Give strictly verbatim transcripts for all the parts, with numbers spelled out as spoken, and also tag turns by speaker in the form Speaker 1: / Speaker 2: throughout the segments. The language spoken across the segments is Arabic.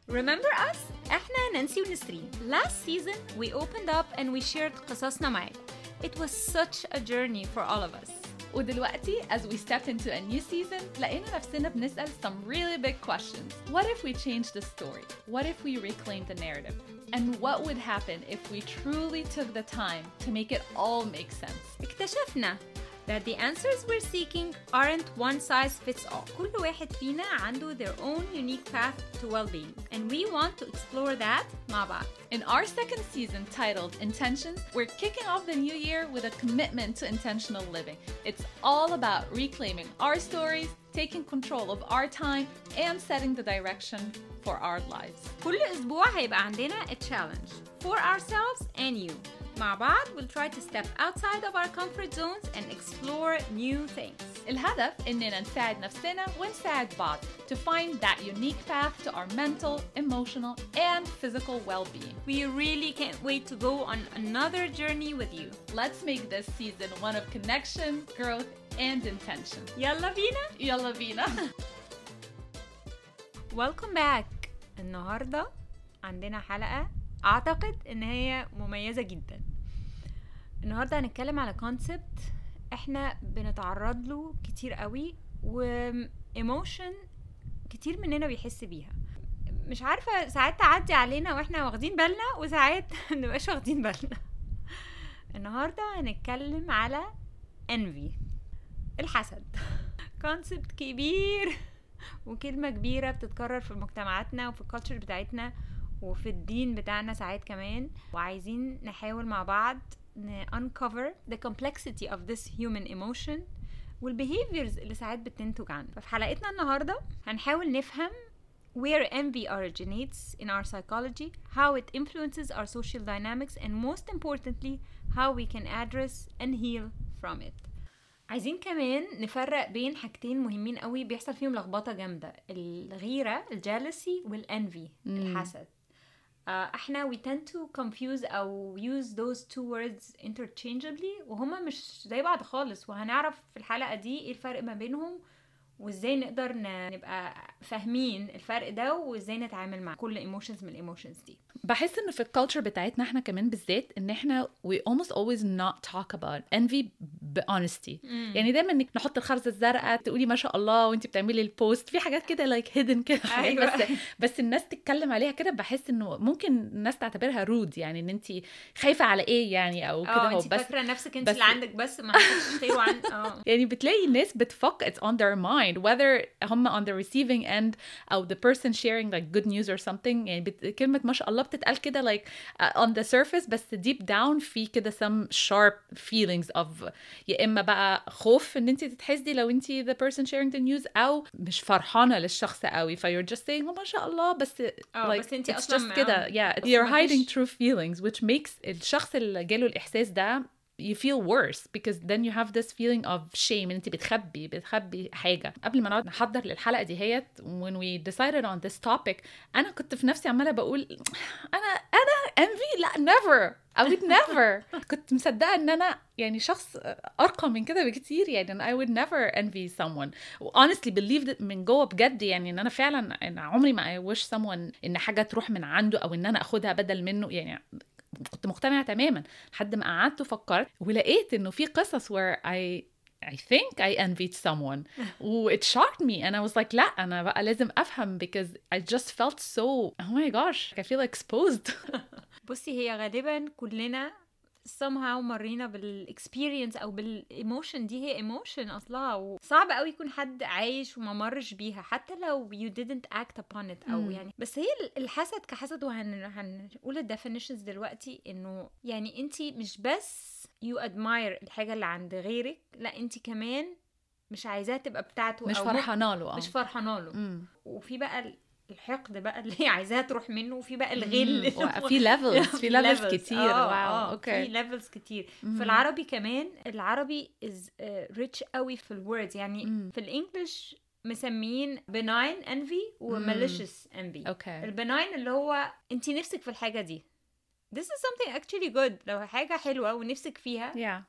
Speaker 1: Remember us? احنا نانسي ونسرين. Last season we opened up and we shared قصصنا معاكم. It was such a journey for all of us.
Speaker 2: ودلوقتي as we step into a new season لقينا نفسنا بنسأل some really big questions. What if we change the story? What if we reclaim the narrative? And what would happen if we truly took the time to make it all make sense?
Speaker 1: اكتشفنا that the answers we're seeking aren't one size fits all. كل واحد فينا عنده their own unique path to well-being. And we want to explore that مع بعض.
Speaker 2: In our second season titled Intentions, we're kicking off the new year with a commitment to intentional living. It's all about reclaiming our stories, taking control of our time, and setting the direction for our lives.
Speaker 1: كل أسبوع هيبقى عندنا a challenge for ourselves and you. مع بعض we'll try to step outside of our comfort zones and explore new things.
Speaker 2: الهدف إننا نساعد نفسنا ونساعد بعض to find that unique path to our mental, emotional, and physical well-being.
Speaker 1: We really can't wait to go on another journey with you.
Speaker 2: Let's make this season one of connection, growth, and intention.
Speaker 1: يلا بينا.
Speaker 2: يلا بينا.
Speaker 1: Welcome back. النهاردة عندنا حلقة أعتقد إن هي مميزة جدا. النهاردة هنتكلم على concept إحنا بنتعرض له كتير قوي و emotion كتير مننا بيحس بيها. مش عارفة ساعات تعدي علينا وإحنا واخدين بالنا وساعات منبقاش واخدين بالنا. النهاردة هنتكلم على envy، الحسد. concept كبير وكلمة كبيرة بتتكرر في مجتمعاتنا وفي الكالتشر بتاعتنا وفي الدين بتاعنا ساعات كمان، وعايزين نحاول مع بعض ن uncover the complexity of this human emotion والbehaviors اللي ساعات بتنتج عنه. ففي حلقتنا النهاردة هنحاول نفهم where envy originates in our psychology, how it influences our social dynamics, and most importantly how we can address and heal from it. عايزين كمان نفرق بين حاجتين مهمين قوي بيحصل فيهم لخبطة جامدة، الغيرة الجالسي والانفي الحسد. uh, احنا we tend to confuse او use those two words interchangeably وهما مش زي بعض خالص، وهنعرف في الحلقة دي ايه الفرق ما بينهم وازاي نقدر نبقى فاهمين الفرق ده وازاي نتعامل مع كل ايموشنز من الايموشنز دي.
Speaker 2: بحس ان في الكالتشر بتاعتنا احنا كمان بالذات ان احنا we almost always not talk about envy بhonesty. يعني دايما انك نحط الخرزه الزرقاء تقولي ما شاء الله وانت بتعملي البوست في حاجات كده like hidden كده.
Speaker 1: أيوة.
Speaker 2: بس بس الناس تتكلم عليها كده بحس انه ممكن الناس تعتبرها رود، يعني ان انت خايفه على ايه يعني او كده.
Speaker 1: هو بس فاكره نفسك انت اللي عندك بس ما حدش خيره عن اه
Speaker 2: يعني بتلاقي الناس بتفكر it's on their mind whether هم on the receiving end أو the person sharing like good news or something. يعني بت... كلمة ما شاء الله بتتقال كده like uh, on the surface بس deep down في كده some sharp feelings of يا إما بقى خوف إن أنت تتحسدي لو أنت the person sharing the news أو مش فرحانة للشخص قوي ف you're just saying oh ما شاء الله بس
Speaker 1: like بس أنت
Speaker 2: it's
Speaker 1: أصلاً
Speaker 2: just كده yeah you're hiding true feelings which makes الشخص اللي جاله الإحساس ده you feel worse because then you have this feeling of shame. انت بتخبي بتخبي حاجة. قبل ما نقعد نحضر للحلقة دي هيت when we decided on this topic أنا كنت في نفسي عمالة بقول أنا أنا envy لا never I would never. كنت مصدقة ان انا يعني شخص ارقى من كده بكتير، يعني I would never envy someone. honestly believed it من جوه بجد، يعني ان انا فعلا إن عمري ما I wish someone ان حاجة تروح من عنده او ان انا اخدها بدل منه. يعني كنت مقتنعة تماما لحد ما قعدت وفكرت ولقيت انه في قصص where I I think I envied someone و it shocked me and I was like لا أنا بقى لازم أفهم because I just felt so oh my gosh I feel exposed.
Speaker 1: بصي هي غالبا كلنا somehow مرينا بالاكسبيرينس او بالايموشن دي، هي ايموشن اصلها وصعب قوي يكون حد عايش وما مرش بيها حتى لو you didn't act upon it او يعني. بس هي الحسد كحسد وهنقول الديفينيشنز دلوقتي انه يعني انتي مش بس you admire الحاجة اللي عند غيرك، لا انتي كمان مش عايزاها تبقى بتاعته
Speaker 2: مش
Speaker 1: أو
Speaker 2: فرحانه له
Speaker 1: مش فرحانه له. وفي بقى الحقد بقى اللي هي عايزاها تروح منه، وفي بقى الغل
Speaker 2: في ليفلز في ليفلز كتير.
Speaker 1: واو اوكي في ليفلز كتير. في العربي كمان العربي is uh, rich قوي في الوردز، يعني مم. في الانجليش مسميين benign envy و malicious envy.
Speaker 2: okay.
Speaker 1: الbenign اللي هو انتي نفسك في الحاجة دي، this is something actually good، لو حاجة حلوة ونفسك فيها yeah.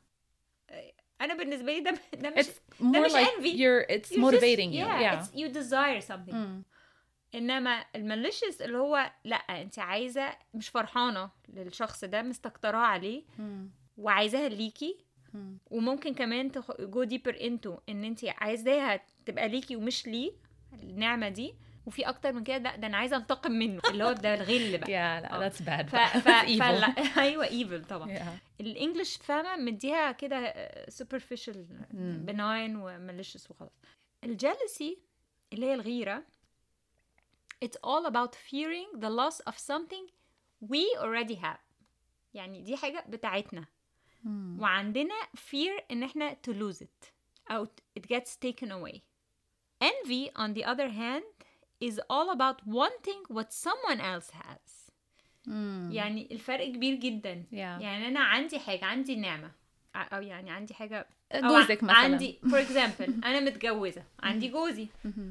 Speaker 1: أنا بالنسبة لي ده ده مش
Speaker 2: it's more
Speaker 1: ده مش
Speaker 2: like
Speaker 1: envy.
Speaker 2: you're it's
Speaker 1: you're
Speaker 2: motivating
Speaker 1: just,
Speaker 2: you
Speaker 1: yeah,
Speaker 2: yeah
Speaker 1: it's, you desire something. mm. انما الماليشيس اللي هو لا انت عايزه مش فرحانه للشخص ده مستكتراه عليه وعايزاها ليكي وممكن كمان جو ديبر انتو ان انت عايزاها تبقى ليكي ومش ليه النعمه دي. وفي اكتر من كده ده, ده انا عايزه انتقم منه اللي هو ده الغل بقى.
Speaker 2: yeah that's bad
Speaker 1: ف... ف...
Speaker 2: that's
Speaker 1: فلا
Speaker 2: evil
Speaker 1: ايوه ايفل طبعا.
Speaker 2: yeah.
Speaker 1: الانجليش فاهمه مديها كده superficial benign وماليشيس وخلاص. الجالسي اللي هي الغيره it's all about fearing the loss of something we already have. يعني دي حاجه بتاعتنا
Speaker 2: hmm.
Speaker 1: وعندنا fear ان احنا to lose it او it gets taken away. Envy on the other hand is all about wanting what someone else has.
Speaker 2: hmm.
Speaker 1: يعني الفرق كبير جدا.
Speaker 2: yeah.
Speaker 1: يعني انا عندي حاجه عندي نعمه او يعني عندي حاجه
Speaker 2: جوزك مثلا
Speaker 1: عندي for example انا متجوزه عندي جوزي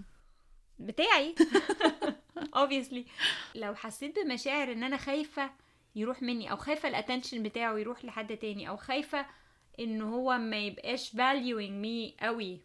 Speaker 1: بتاعي obviously لو حسيت بمشاعر ان انا خايفه يروح مني او خايفه الاتنشن بتاعه يروح لحد تاني او خايفه ان هو ما يبقاش valuing me قوي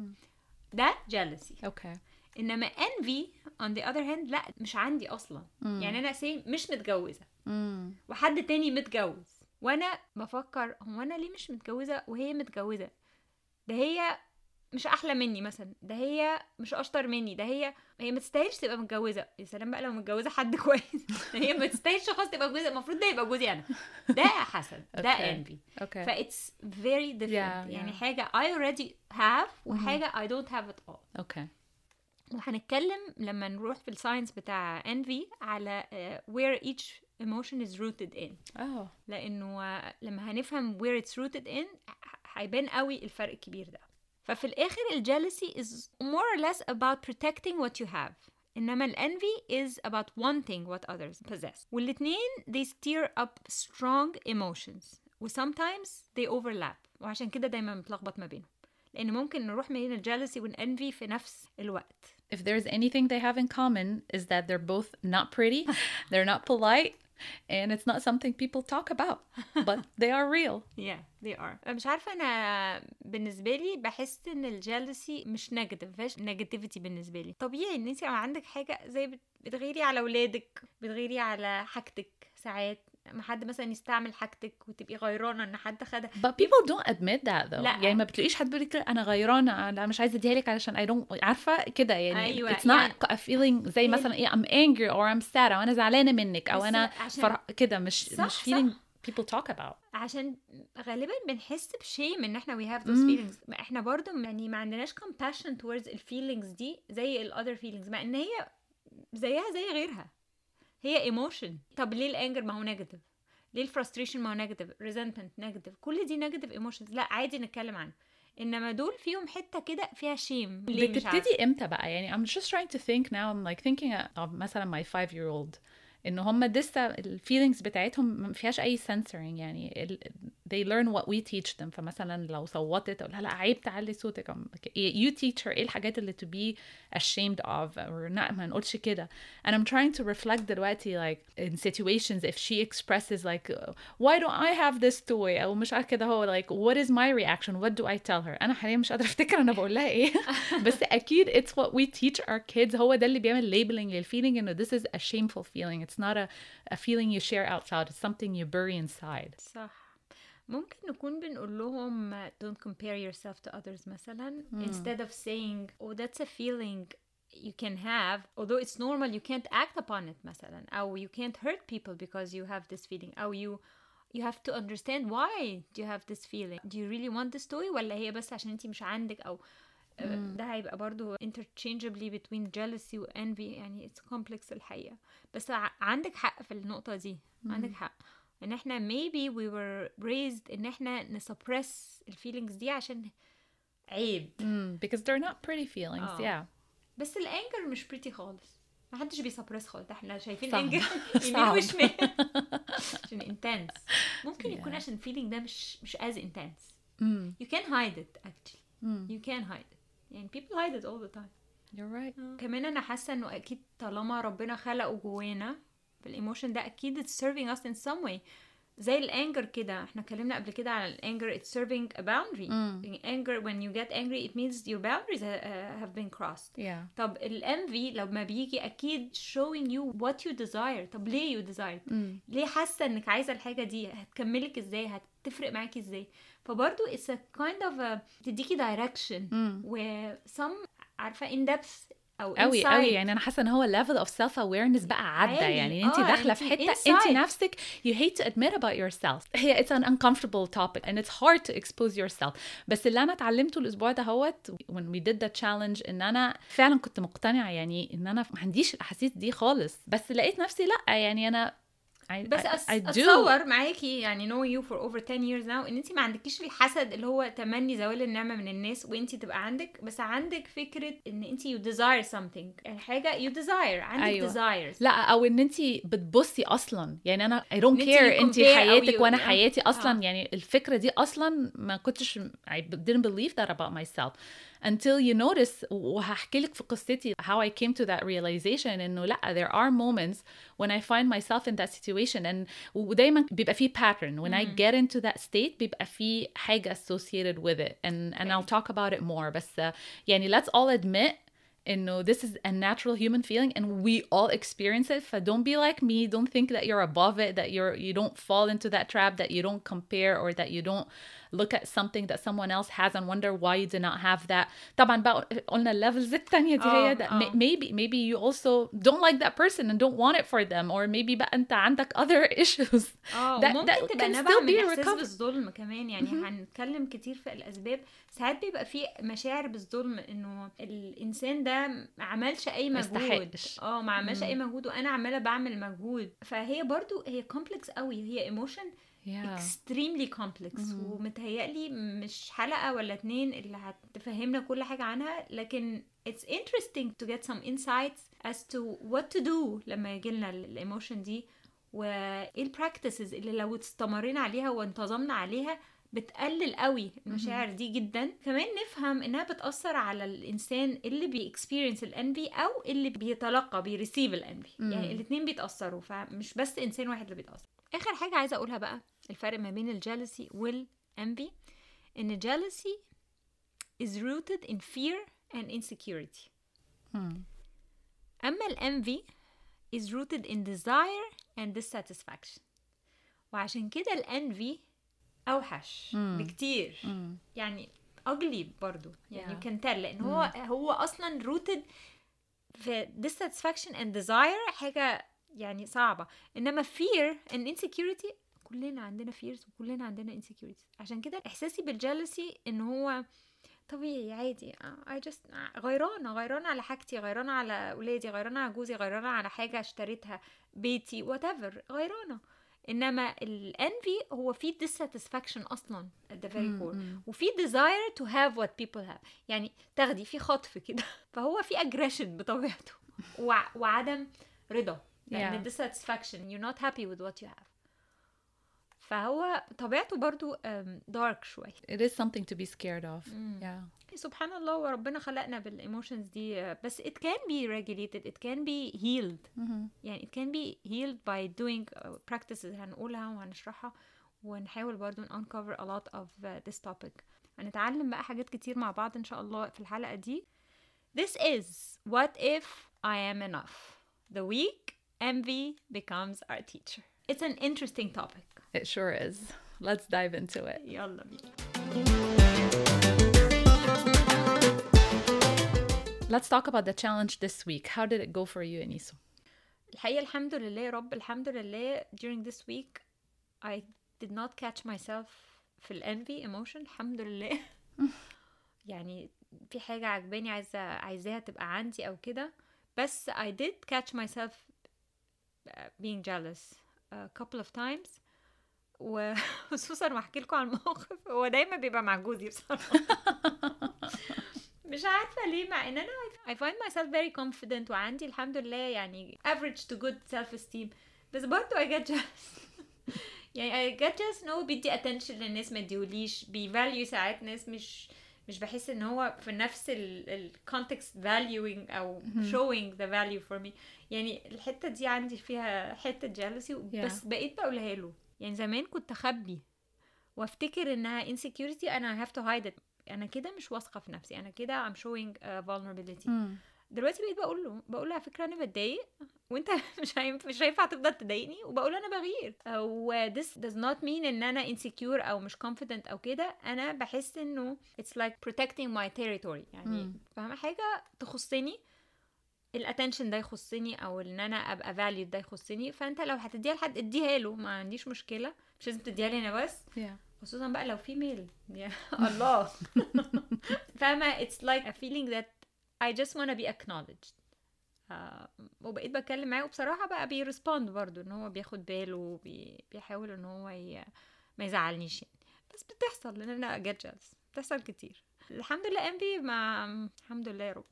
Speaker 1: ده jealousy.
Speaker 2: اوكي okay.
Speaker 1: انما envy on the other hand لا مش عندي اصلا. mm. يعني انا سي مش متجوزه mm. وحد تاني متجوز وانا بفكر هو انا ليه مش متجوزه وهي متجوزه. ده هي مش احلى مني مثلا ده هي مش اشطر مني ده هي هي ما تستاهلش تبقى متجوزه. يا سلام بقى لو متجوزه حد كويس هي ما تستاهلش خالص تبقى متجوزه المفروض ده يبقى جوزي انا. ده حسد ده envy.
Speaker 2: okay.
Speaker 1: ف it's very different. yeah, يعني yeah. حاجه I already have وحاجه mm-hmm. I don't have at all.
Speaker 2: اوكي okay.
Speaker 1: وهنتكلم لما نروح في الساينس بتاع envy على uh, where each emotion is rooted in.
Speaker 2: oh.
Speaker 1: لانه uh, لما هنفهم where it's rooted in هيبان قوي الفرق الكبير ده. ففي الآخر الجالسي is more or less about protecting what you have. إنما الانvy is about wanting what others possess. والاتنين they stir up strong emotions. و sometimes they overlap. وعشان كده دايما متلخبط ما بينهم. لأن ممكن نروح ما بين الجالسي والانvy في نفس الوقت.
Speaker 2: If there's anything they have in common is that they're both not pretty, they're not polite, and it's not something people talk about, but they are real.
Speaker 1: Yeah, they are. مش عارفة أنا بالنسبة لي بحس إن الجالسي مش نيجاتيف فيش نيجاتيفيتي بالنسبة لي. طبيعي إن أنت عندك حاجة زي بتغيري على أولادك بتغيري على حاجتك ساعات ما حد مثلا يستعمل حاجتك وتبقي غيرانه ان حد خدها.
Speaker 2: But people don't admit that though.
Speaker 1: لا.
Speaker 2: يعني ما بتلاقيش حد بيقول لك انا غيرانه لا مش عايزه اديها لك علشان I don't عارفه كده يعني.
Speaker 1: أيوة.
Speaker 2: It's not يعني a feeling زي مثلا ايه I'm angry or I'm sad او انا زعلانه منك او انا فر... كده مش
Speaker 1: صح
Speaker 2: مش feeling
Speaker 1: صح.
Speaker 2: people talk about.
Speaker 1: عشان غالبا بنحس بشيم ان احنا we have those mm. feelings. احنا برضو يعني ما عندناش compassion towards ال feelings دي زي ال other feelings مع ان هي زيها زي غيرها هي emotion. طب ليه الانجر ما هو نيجاتيف ليه الفرستريشن ما هو نيجاتيف ريزنتمنت نيجاتيف كل دي نيجاتيف ايموشنز لا عادي نتكلم عنها. انما دول فيهم حته كده فيها شيم.
Speaker 2: بتبتدي امتى بقى يعني I'm just trying to think now I'm like thinking of مثلا my five year old إنه هم لسه الفيلينجز بتاعتهم ما فيهاش أي censoring يعني they learn what we teach them. فمثلا لو صوتت أقول لها لا عيب تعلي صوتك you teach her إيه الحاجات اللي to be ashamed of or not ما نقولش كده. and I'm trying to reflect دلوقتي like in situations if she expresses like why don't I have this toy أو مش عارف كده هو like what is my reaction what do I tell her. أنا حاليا مش قادرة أفتكر أنا بقول لها إيه بس أكيد it's what we teach our kids. هو ده اللي بيعمل labeling للفيلينج إنه this is a shameful feeling. It's not a, a feeling you share out loud. It's something you bury inside.
Speaker 1: صح. ممكن نكون بنقول لهم don't compare yourself to others مثلا mm. instead of saying oh that's a feeling you can have although it's normal you can't act upon it مثلا أو you can't hurt people because you have this feeling أو you you have to understand why do you have this feeling. Do you really want this toy ولا هي بس عشان انتي مش عندك أو mm. ده هيبقى برضو interchangeably between jealousy و envy يعني it's complex الحقيقة. بس عندك حق في النقطة دي mm. عندك حق ان احنا maybe we were raised ان احنا نسبرس الفيلينجز دي عشان عيب
Speaker 2: mm, because they're not pretty feelings. oh. yeah
Speaker 1: بس الانجر مش pretty خالص ما حدش بيسبرس خالص. احنا شايفين الانجر يمين وشمال عشان intense ممكن yeah. يكون عشان الفيلينج ده مش مش as intense mm. you can hide it actually mm. you can hide it يعني people hide it all the time.
Speaker 2: you're right.
Speaker 1: oh. كمان انا حاسه انه اكيد طالما ربنا خلقه جوانا الايموشن ده اكيد it's serving us in some way زي الانجر كده، احنا اتكلمنا قبل كده على الانجر it's serving a boundary.
Speaker 2: Mm.
Speaker 1: anger when you get angry it means your boundaries uh, have been crossed.
Speaker 2: Yeah.
Speaker 1: طب الانفي لما بيجي اكيد showing you what you desire. طب ليه you desire؟
Speaker 2: Mm.
Speaker 1: ليه حاسه انك عايزه الحاجه دي؟ هتكملك ازاي؟ هتفرق معاكي ازاي؟ فبرضو it's a kind of a تديكي direction
Speaker 2: Mm.
Speaker 1: و some عارفه in depth او
Speaker 2: قوي
Speaker 1: inside.
Speaker 2: قوي يعني انا حاسه ان هو level of self awareness بقى عدى
Speaker 1: عالي.
Speaker 2: يعني انت
Speaker 1: آه،
Speaker 2: داخله في
Speaker 1: انتي
Speaker 2: حته
Speaker 1: inside.
Speaker 2: انت نفسك you hate to admit about yourself. هي it's an uncomfortable topic and it's hard to expose yourself. بس اللي انا اتعلمته الاسبوع ده هوت when we did the challenge ان انا فعلا كنت مقتنعه يعني ان انا ما عنديش الاحاسيس دي خالص، بس لقيت نفسي لا يعني انا I,
Speaker 1: بس
Speaker 2: I,
Speaker 1: أس...
Speaker 2: I do.
Speaker 1: اتصور معاكي يعني know you for over ten years now ان انت ما عندكيش الحسد اللي هو تمني زوال النعمه من الناس وانت تبقى عندك، بس عندك فكره ان انت you desire something، حاجه you desire، عندك
Speaker 2: أيوة.
Speaker 1: desires.
Speaker 2: لا او ان انت بتبصي اصلا يعني انا I don't
Speaker 1: إن
Speaker 2: care
Speaker 1: انتي
Speaker 2: انت
Speaker 1: compare أو
Speaker 2: حياتك
Speaker 1: you-
Speaker 2: وانا
Speaker 1: آه.
Speaker 2: حياتي اصلا
Speaker 1: آه.
Speaker 2: يعني الفكره دي اصلا ما كنتش I didn't believe that about myself until you notice. وهحكي لك في قصتي how I came to that realization انه لا there are moments when I find myself in that situation and ودايما بيبقى فيه pattern when I get into that state بيبقى فيه حاجه associated with it and and I'll talk about it more. بس uh, يعني let's all admit انه this is a natural human feeling and we all experience it. So don't be like me, don't think that you're above it, that you're you don't fall into that trap, that you don't compare or that you don't look at something that someone else has and wonder why you do not have that. طبعا بقى قلنا الليفلز التانية دي هي that
Speaker 1: آه.
Speaker 2: maybe maybe you also don't like that person and don't want it for them or maybe بقى انت عندك other issues
Speaker 1: اه
Speaker 2: that,
Speaker 1: ممكن
Speaker 2: that
Speaker 1: تبقى
Speaker 2: can
Speaker 1: نابعة
Speaker 2: still
Speaker 1: من
Speaker 2: be
Speaker 1: احساس
Speaker 2: recovered.
Speaker 1: بالظلم كمان يعني. هنتكلم كتير في الاسباب. ساعات بيبقى في مشاعر بالظلم انه الانسان ده ما عملش اي
Speaker 2: ما
Speaker 1: مجهود،
Speaker 2: يستحقش.
Speaker 1: اه ما عملش
Speaker 2: مم.
Speaker 1: اي مجهود وانا عماله بعمل مجهود. فهي برضو هي كومبلكس قوي، هي ايموشن
Speaker 2: Yeah.
Speaker 1: extremely complex.
Speaker 2: Mhm.
Speaker 1: ومتهيألي مش حلقة ولا اتنين اللي هتفهمنا كل حاجة عنها، لكن it's interesting to get some insights as to what to do لما يجيلنا الايموشن دي، وايه البراكتسز اللي لو استمرينا عليها وانتظمنا عليها بتقلل قوي المشاعر دي جدا. كمان نفهم انها بتأثر على الانسان اللي بي experience الانفي او اللي بيتلقى بي receive الانفي. يعني الاتنين بيتأثروا، فمش بس انسان واحد اللي بيتأثر. اخر حاجة عايزة اقولها بقى الفرق ما بين الجالسي والانفي، ان الجالسي is rooted in fear and insecurity.
Speaker 2: Hmm.
Speaker 1: اما الانفي is rooted in desire and dissatisfaction. وعشان كده الانفي اوحش
Speaker 2: Mm.
Speaker 1: بكتير.
Speaker 2: Mm.
Speaker 1: يعني ugly برضو يعني
Speaker 2: Yeah.
Speaker 1: you can tell لان هو هو اصلا rooted في dissatisfaction and desire، حاجة يعني صعبة. انما fear and insecurity كلنا عندنا fears وكلنا عندنا insecurities. عشان كده احساسي بالجالسي ان هو طبيعي عادي. I just غيرانة غيرانة على حاجتي، غيرانة على أولادي، غيرانة على جوزي، غيرانة على حاجة اشتريتها، بيتي، whatever، غيرانة. إنما الانفي هو فيه dissatisfaction أصلا at the very core، وفيه desire to have what people have. يعني تاخدي فيه خطف كده. فهو فيه aggression بطبيعته وع- وعدم رضا. يعني
Speaker 2: Yeah.
Speaker 1: dissatisfaction، you're not happy with what you have. فهو طبيعته برضو um, dark شوي.
Speaker 2: It is something to be scared of.
Speaker 1: Mm.
Speaker 2: Yeah.
Speaker 1: سبحان الله، وربنا خلقنا بالايموشنز دي، بس it can be regulated, it can be healed.
Speaker 2: Mm-hmm.
Speaker 1: يعني it can be healed by doing uh, practices هنقولها وهنشرحها، ونحاول برضو uncover a lot of uh, this topic. هنتعلم بقى حاجات كتير مع بعض إن شاء الله في الحلقة دي. This is What If I Am Enough. The week envy becomes our teacher. It's an interesting topic.
Speaker 2: It sure is. Let's dive into it.
Speaker 1: يلا بينا.
Speaker 2: Let's talk about the challenge this week. How did it go for you, Aniso?
Speaker 1: الحقيقة الحمد لله يا رب، الحمد لله during this week I did not catch myself في الانفي emotion. الحمد لله. يعني في حاجة عجباني عايزة عايزاها تبقى عندي أو كده، بس I did catch myself being jealous a couple of times. وخصوصا وأحكي لكم عن الموقف، هو دايما بيبقى مع جوزي بصراحة. مش عارفة ليه، مع ان انا I find myself very confident وعندي الحمد لله يعني average to good self esteem، بس برضو I get jealous. يعني I get jealous ان هو بيدي attention للناس ما اديوليش، بيvalue ساعات ناس مش مش بحس ان هو في نفس ال context valuing او showing the value for me. يعني الحتة دي عندي فيها حتة jealousy، بس
Speaker 2: Yeah.
Speaker 1: بقيت بقولها له يعني زمان كنت اخبي وافتكر انها insecurity انا have to hide it. انا كده مش واثقه في نفسي, انا كده I'm showing uh, vulnerability.
Speaker 2: مم.
Speaker 1: دلوقتي بقيت بقول له بقول له على فكره انا بتضايق وانت مش هينفع مش هينفع تفضل تضايقني, وبقول انا بغير. و this does not mean ان انا insecure او مش confident او كده. انا بحس انه it's like protecting my territory, يعني
Speaker 2: مم.
Speaker 1: فاهمه حاجه تخصني, الاتنشن ده يخصني او ان انا ابقى valued ده يخصني, فانت لو هتديها لحد اديها له, ما عنديش مشكله, مش لازم تديها لي انا بس,
Speaker 2: yeah.
Speaker 1: خصوصا بقى لو في ميل. يا الله. فاهمة, it's like a feeling that I just want to be acknowledged. uh, وبقيت بتكلم معاه وبصراحة بقى بيرسبوند برضو ان هو بياخد باله وبيحاول ان هو ي... ما يزعلنيش يعني. بس بتحصل لان انا get jealous, بتحصل كتير. الحمد لله envy مع الحمد لله يا رب.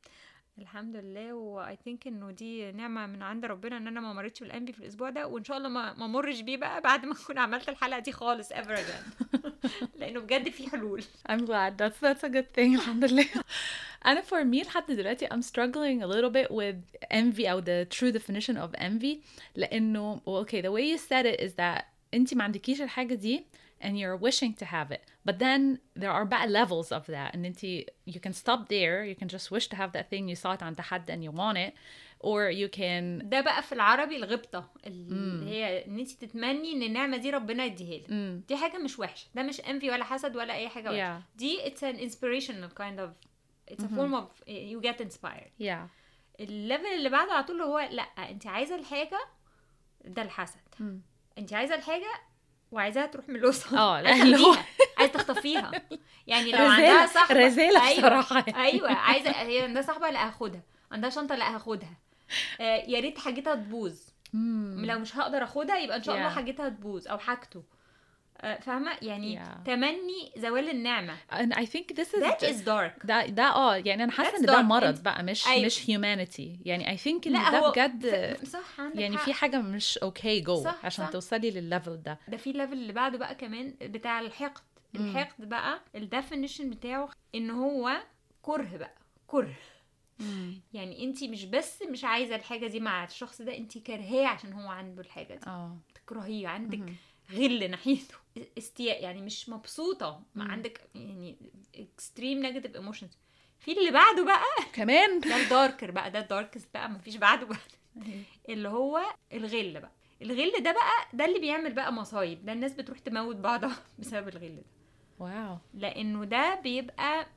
Speaker 1: الحمد لله. و I think انه دي نعمة من عند ربنا ان انا ما مريتش بالانبي في الاسبوع ده, وان شاء الله ما ما مرش بيه بقى بعد ما اكون عملت الحلقة دي خالص ever again. لانه بجد في حلول.
Speaker 2: I'm glad. That's that's a good thing. الحمد لله. أنا for me لحد دلوقتي I'm struggling a little bit with envy أو the true definition of envy. لأنه well, okay, the way you said it is that أنتي ما عندكيش الحاجة دي and you're wishing to have it. But then there are bad levels of that. And أنتي you can stop there. You can just wish to have that thing. You saw it عند حد and you want it. Or you can...
Speaker 1: ده بقى في العربي الغبطة اللي mm. هي ان انت تتمني ان النعمة دي ربنا يديها لك. mm. دي حاجة مش وحشة, ده مش envy ولا حسد ولا اي حاجة وحشة. yeah. دي it's an inspirational kind of, it's a mm-hmm. form of you get inspired.
Speaker 2: yeah.
Speaker 1: الليفل اللي بعده على طول هو لا, انت عايزة الحاجة, ده الحسد. mm. انت عايزة الحاجة وعايزاها تروح من الوسط.
Speaker 2: اه لا اللي هو
Speaker 1: عايزه تخطفيها. يعني لو عندها صاحبه
Speaker 2: رزاله بصراحه.
Speaker 1: ايوه عايزه, هي عندها صاحبه لا هاخدها, عندها شنطه لا هاخدها, آه يا ريت حاجتها تبوظ. لو مش هقدر اخدها يبقى ان شاء الله yeah. حاجتها تبوظ او حاجته. آه فاهمه يعني yeah. تمني زوال النعمه.
Speaker 2: and I think this is
Speaker 1: that is dark.
Speaker 2: ده ده اه يعني انا حاسه ان ده مرض بقى, مش أيوة. مش humanity. يعني I think ان ده بجد
Speaker 1: صح,
Speaker 2: يعني في حاجه مش okay go صح, عشان صح. توصلي للليفل ده.
Speaker 1: ده في ليفل اللي بعده بقى كمان بتاع الحقد. mm. الحقد بقى الديفينيشن بتاعه ان هو كره بقى, كره. mm. يعني انتي مش بس مش عايزه الحاجه دي مع الشخص ده, انتي كرهاه عشان هو عنده الحاجه دي. اه تكرهيه, عندك mm-hmm. غل ناحيته, استياء, يعني مش مبسوطه, ما mm. عندك يعني extreme negative emotions. في اللي بعده بقى
Speaker 2: كمان
Speaker 1: ده الداركر بقى, ده الداركست بقى, مفيش بعده بقى. اللي هو الغل بقى. الغل ده بقى ده اللي بيعمل بقى مصايب, ده الناس بتروح تموت بعضها بسبب الغل ده.
Speaker 2: واو.
Speaker 1: لانه ده بيبقى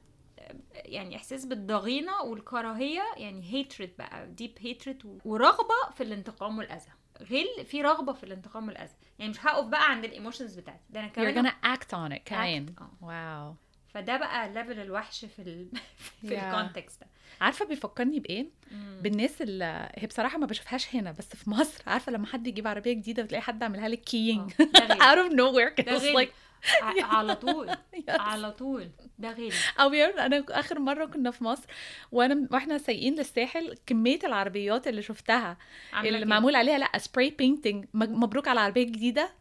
Speaker 1: يعني احساس بالضغينه والكراهيه, يعني hatred بقى, deep hatred, ورغبه في الانتقام والاذى. غل في رغبه في الانتقام والاذى, يعني مش هقف بقى عند الايموشنز بتاعتي, ده انا كمان
Speaker 2: you're gonna act on it كمان. واو.
Speaker 1: فده بقى ليفل الوحش في ال في yeah. الكونتكست ده.
Speaker 2: عارفه بيفكرني بايه؟ مم. بالناس اللي هي بصراحه ما بشوفهاش هنا بس في مصر. عارفه لما حد يجيب عربيه جديده وتلاقي حد عاملها لك كينج out of nowhere كده like
Speaker 1: على طول على طول ده غير.
Speaker 2: او انا اخر مره كنا في مصر وانا واحنا سايقين للساحل, كميه العربيات اللي شفتها اللي معمول عليها لا سبراي بينتنج مبروك على العربيه الجديده.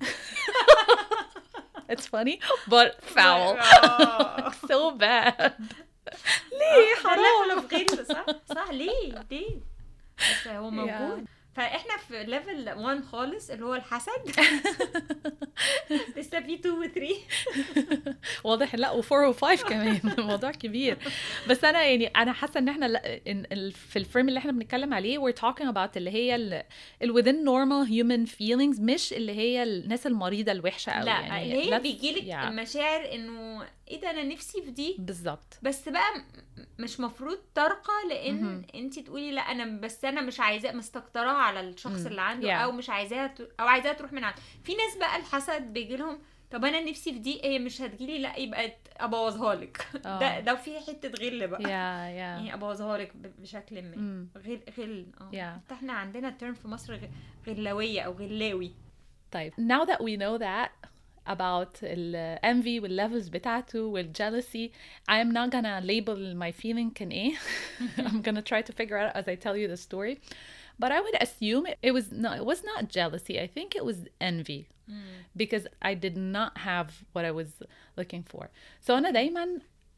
Speaker 2: It's funny but foul. So bad. ليه حرام؟
Speaker 1: في غير صح صح ليه ليه بس هو موجود. yeah. فاحنا في ليفل واحد خالص اللي هو الحسد. لسه في اتنين و تلاتة
Speaker 2: واضح. لا و أربعة و خمسة كمان. الموضوع كبير. بس انا يعني انا حاسه ان احنا في الفريم اللي احنا بنتكلم عليه we're talking about اللي هي ال within normal human feelings, مش اللي هي الناس المريضه الوحشه قوي.
Speaker 1: لا
Speaker 2: يعني
Speaker 1: اللي هي بيجيلك yeah. المشاعر انه ايه ده انا نفسي في دي
Speaker 2: بالظبط,
Speaker 1: بس بقى مش مفروض ترقى لان mm-hmm. انتي تقولي لا انا بس انا مش عايزاه مستكتراها على الشخص mm. اللي عنده yeah. او مش عايزاها او عايزاها تروح من عنده. في ناس بقى الحسد بيجي لهم طب انا نفسي في دي, هي مش هتجيلي, لا يبقى ابوظها لك. oh. ده ده في حته غل بقى.
Speaker 2: yeah, yeah.
Speaker 1: يعني ابوظها لك بشكل ما. mm. غل غل اه yeah. احنا عندنا ترم في مصر غلاويه او غلاوي.
Speaker 2: طيب now that we know that about the envy والlevels بتاعته والjealousy, I am not gonna label my feeling كان ايه. I'm gonna try to figure out as I tell you the story. But I would assume it was not, it was not jealousy. I think it was envy. Mm. Because I did not have what I was looking for. So أنا دايما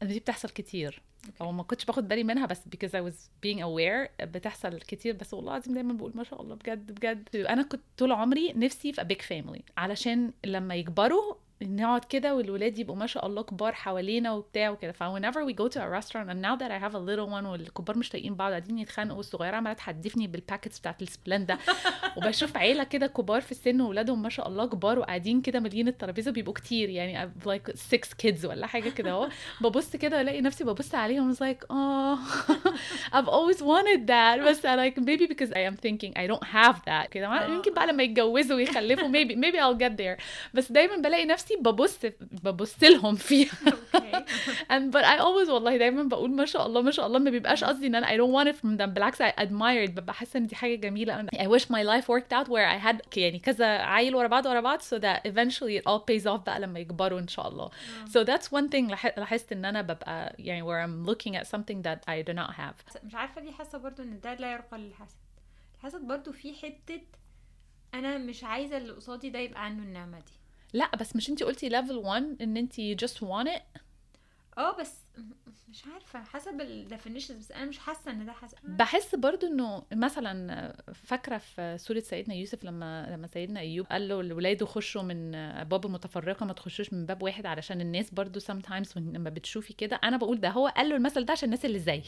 Speaker 2: دي بتحصل كتير او ما كنتش باخد بالي منها، بس because I was being aware بتحصل كتير. بس والله العظيم دايما بقول ما شاء الله بجد بجد. انا كنت طول عمري نفسي في a big family علشان لما يكبروا نقعد كده والولاد يبقوا ما شاء الله كبار حوالينا وبتاع وكده. ف whenever we go to a restaurant and now that I have a little one والكبار مش طايقين بعض قاعدين يتخانقوا والصغيره عماله تحدفني بالباكيتس بتاعت السبلندا وبشوف عيله كده كبار في السن واولادهم ما شاء الله كبار وقاعدين كده مالين الترابيزه بيبقوا كتير يعني like six kids ولا حاجه كده اهو. ببص كده الاقي نفسي ببص عليهم like oh I've always wanted that بس like maybe because I am thinking I don't have that كده. يمكن بقى لما يتجوزوا ويخلفوا maybe maybe I'll get there. بس دايما بلاقي نفسي ببص ببص لهم فيها. and but I always والله دايما بقول ما شاء الله ما شاء الله. ما بيبقاش قصدي ان انا I don't want it from them. بالعكس I admire it. ببقى حاسه ان دي حاجه جميله. I wish my life worked out where I had يعني كذا عيل ورا بعض ورا بعض so that eventually it all pays off بقى لما يكبروا ان شاء الله. so that's one thing لاحظت ان انا ببقى يعني where I'm looking at something that I do not have.
Speaker 1: مش عارفه ليه حاسه برضو ان ده لا يرقى للحسد. الحسد برضو في حته انا مش عايزه اللي قصادي ده يبقى عنده النعمه دي.
Speaker 2: لا بس مش انتي قلتي level one ان انتي just want it.
Speaker 1: اه بس مش عارفه حسب الديفينيشنز. بس انا مش حاسه ان ده حسب.
Speaker 2: بحس برضو انه مثلا فاكره في سوره سيدنا يوسف لما لما سيدنا ايوب قال له لاولاده خشوا من ابواب متفرقه ما تخشوش من باب واحد علشان الناس برضو sometimes لما بتشوفي كده. انا بقول ده هو قال له المثل ده عشان الناس اللي زي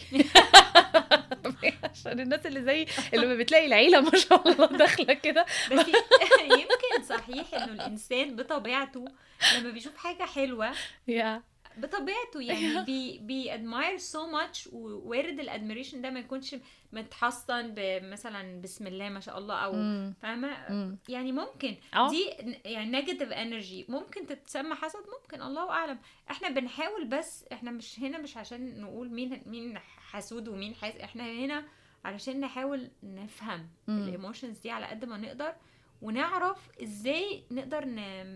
Speaker 2: عشان الناس اللي زي اللي ما بتلاقي العيله ما شاء الله داخله كده.
Speaker 1: بس يمكن صحيح انه الانسان بطبيعته لما بيشوف حاجه حلوه
Speaker 2: yeah.
Speaker 1: بطبيعته يعني بي بي admire so much. ووارد الادميريشن ده ما يكونش متحصن مثلا بسم الله ما شاء الله او فاهمه يعني ممكن أوه. دي يعني نيجاتيف انرجي ممكن تتسمى حسد. ممكن الله اعلم. احنا بنحاول بس احنا مش هنا مش عشان نقول مين مين حسود ومين حاسد. احنا هنا علشان نحاول نفهم الايموشنز دي على قد ما نقدر ونعرف ازاي نقدر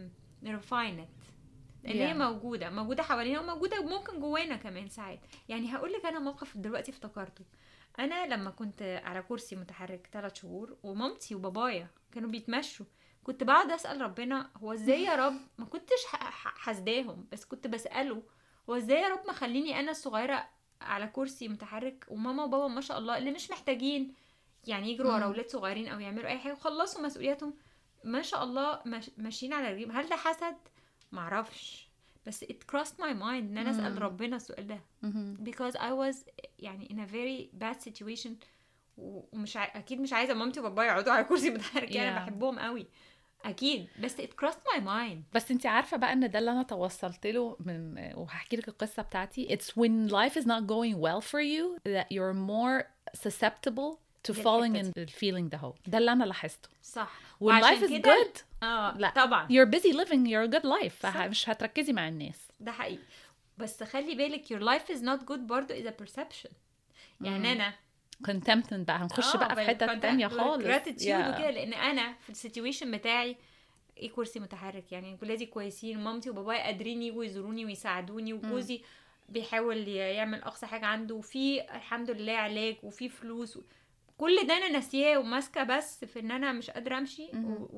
Speaker 1: نرفاينت اللي yeah. هي موجودة موجودة حوالينا وموجودة ممكن جوانا كمان ساعات. يعني هقولك أنا موقف دلوقتي افتكرته. أنا لما كنت على كرسي متحرك ثلاث شهور ومامتي وبابايا كانوا بيتمشوا كنت بعد أسأل ربنا هو ازاي يا رب. ما كنتش حسداهم بس كنت بسأله هو ازاي يا رب ما خليني أنا الصغيرة على كرسي متحرك وماما وبابا ما شاء الله اللي مش محتاجين يعني يجروا ورا أولاد صغيرين أو يعملوا أي حاجة وخلصوا مسؤولياتهم ما شاء الله ماشيين على رجلهم. هل ده حسد؟ معرفش. بس it crossed my mind ان انا اسال ربنا السؤال ده because I was يعني in a very bad situation ومش ع... اكيد مش عايزه مامتي وبابايا يقعدوا على كرسي متحرك. يعني yeah. بحبهم قوي اكيد بس it crossed my mind.
Speaker 2: بس انت عارفه بقى ان ده اللي انا توصلت له من وهحكي لك القصه بتاعتي. it's when life is not going well for you that you're more susceptible to falling in the feeling ده هو ده اللي انا لاحظته.
Speaker 1: صح.
Speaker 2: when life is good
Speaker 1: اه لا طبعا
Speaker 2: you're busy living your good life فمش هتركزي مع الناس.
Speaker 1: ده حقيقي. بس خلي بالك your life is not good برضو is a perception. يعني مم. انا
Speaker 2: contempt بقى هنخش بقى في حته تانية خالص
Speaker 1: gratitude yeah. وكده. لان انا في السيتويشن بتاعي ايه كرسي متحرك يعني ولادي كويسين مامتي وبابايا قادرين يجوا يزوروني ويساعدوني وجوزي بيحاول يعمل اقصى حاجه عنده وفي الحمد لله علاج وفي فلوس و... كل ده انا ناسياه وماسكه بس في ان انا مش قادره امشي.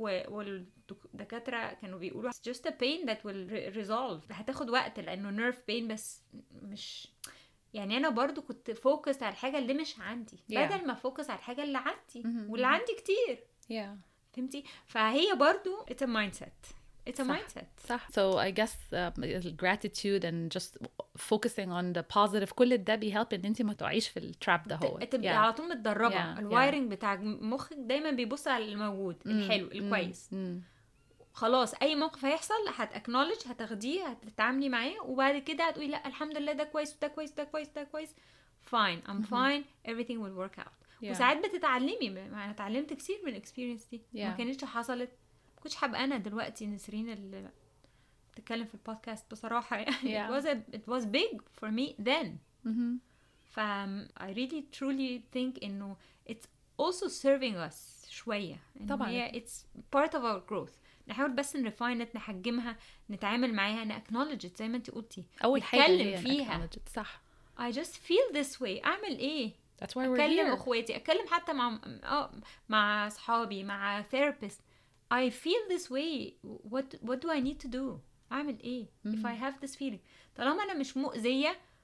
Speaker 1: والدكاتره كانوا بيقولوا just a pain that will resolve. هتاخد وقت لانه nerve pain بس مش يعني انا برضو كنت فوكس على الحاجه اللي مش عندي yeah. بدل ما فوكس على الحاجه اللي عندي mm-hmm. واللي عندي كتير
Speaker 2: yeah.
Speaker 1: فهمتي. فهي برضو it's a mindset. It's a
Speaker 2: صح.
Speaker 1: mindset.
Speaker 2: صح. So I guess uh, gratitude and just focusing on the positive كل ده بيhelp ان انت ما تقعيش في التراب ده هو.
Speaker 1: تبقى yeah. على طول متدربه. yeah. الوايرنج yeah. بتاع مخك دايما بيبص على الموجود mm. الحلو الكويس. mm. خلاص اي موقف هيحصل هتاكنولج هتاخديه هتتعاملي معاه وبعد كده هتقولي لا الحمد لله ده كويس وده كويس ده كويس ده كويس fine I'm mm-hmm. fine everything will work out. yeah. وساعات بتتعلمي. انا اتعلمت كتير من الاكسبيرينس دي. yeah. ما كانتش حصلت كنتش حابة أنا دلوقتي نسرين اللي بتتكلم في البودكاست بصراحة يعني yeah. it was a, it was big for me then.
Speaker 2: mm-hmm.
Speaker 1: ف I really truly think إنه it's also serving us شوية.
Speaker 2: طبعا.
Speaker 1: هي it's part of our growth. نحاول بس نرفاينت نحجمها نتعامل معاها ناكنولج زي ما انت قلتي.
Speaker 2: أول حاجة هي
Speaker 1: فيها.
Speaker 2: صح.
Speaker 1: I just feel this way. أعمل إيه؟
Speaker 2: That's why we're
Speaker 1: أكلم
Speaker 2: here.
Speaker 1: أخواتي أكلم حتى مع آه مع أصحابي مع therapist. I feel this way. What what do I need to do? أعمل إيه؟ mm-hmm. If I have this feeling. طالما أنا مش مؤذية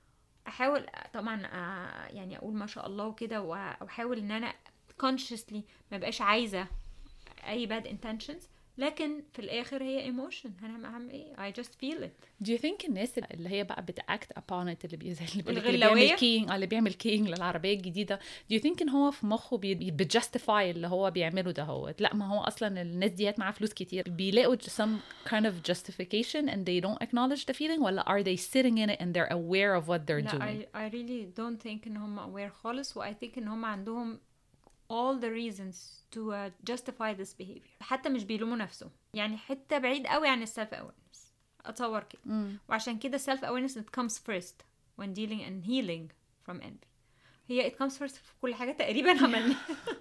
Speaker 1: احاول طبعا آه، يعني اقول ما شاء الله وكده، واحاول ان انا consciously ما بقاش عايزه اي bad intentions، لكن في الاخر هي emotion، انا هعمل ايه؟ I just feel it.
Speaker 2: Do you think الناس اللي هي بقى بتاكت upon it، اللي, بي... زي اللي, بيقولك اللي
Speaker 1: الغلاوية؟
Speaker 2: بيعمل كينج اللي بيعمل كينج للعربية الجديدة، do you think ان هو في مخه بي... بيجستيفاي اللي هو بيعمله ده؟ هو لا، ما هو اصلا الناس ديت معاها فلوس كتير، بيلاقوا some kind of justification and they don't acknowledge the feeling، ولا are they sitting in it and they're aware of what they're
Speaker 1: لا
Speaker 2: doing؟
Speaker 1: I, I really don't think ان هم aware خالص، و I think ان هم عندهم all the reasons to uh, justify this behavior. حتى مش بيلوموا نفسهم، يعني حتى بعيد قوي عن السلف awareness اتصور كده.
Speaker 2: مم.
Speaker 1: وعشان كده self awareness it comes first when dealing and healing from envy. هي it comes first في كل حاجة تقريبا عملنا.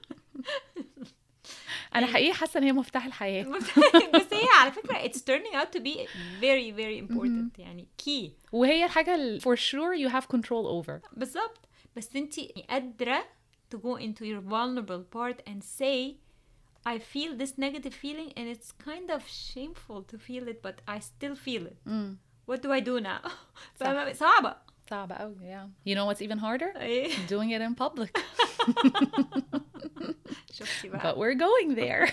Speaker 2: انا حقيقي حاسه ان هي مفتاح الحياه.
Speaker 1: بس هي على فكره it's turning out to be very very important، يعني key،
Speaker 2: وهي الحاجه ال- for sure you have control over.
Speaker 1: بالظبط. بس انت قادره to go into your vulnerable part and say I feel this negative feeling and it's kind of shameful to feel it but I still feel it.
Speaker 2: مم.
Speaker 1: What do I do now? فما- صعبه
Speaker 2: صعبه قوي. yeah. You know what's even harder?
Speaker 1: إيه.
Speaker 2: doing it in public.
Speaker 1: شفتي بقى
Speaker 2: But we're going there.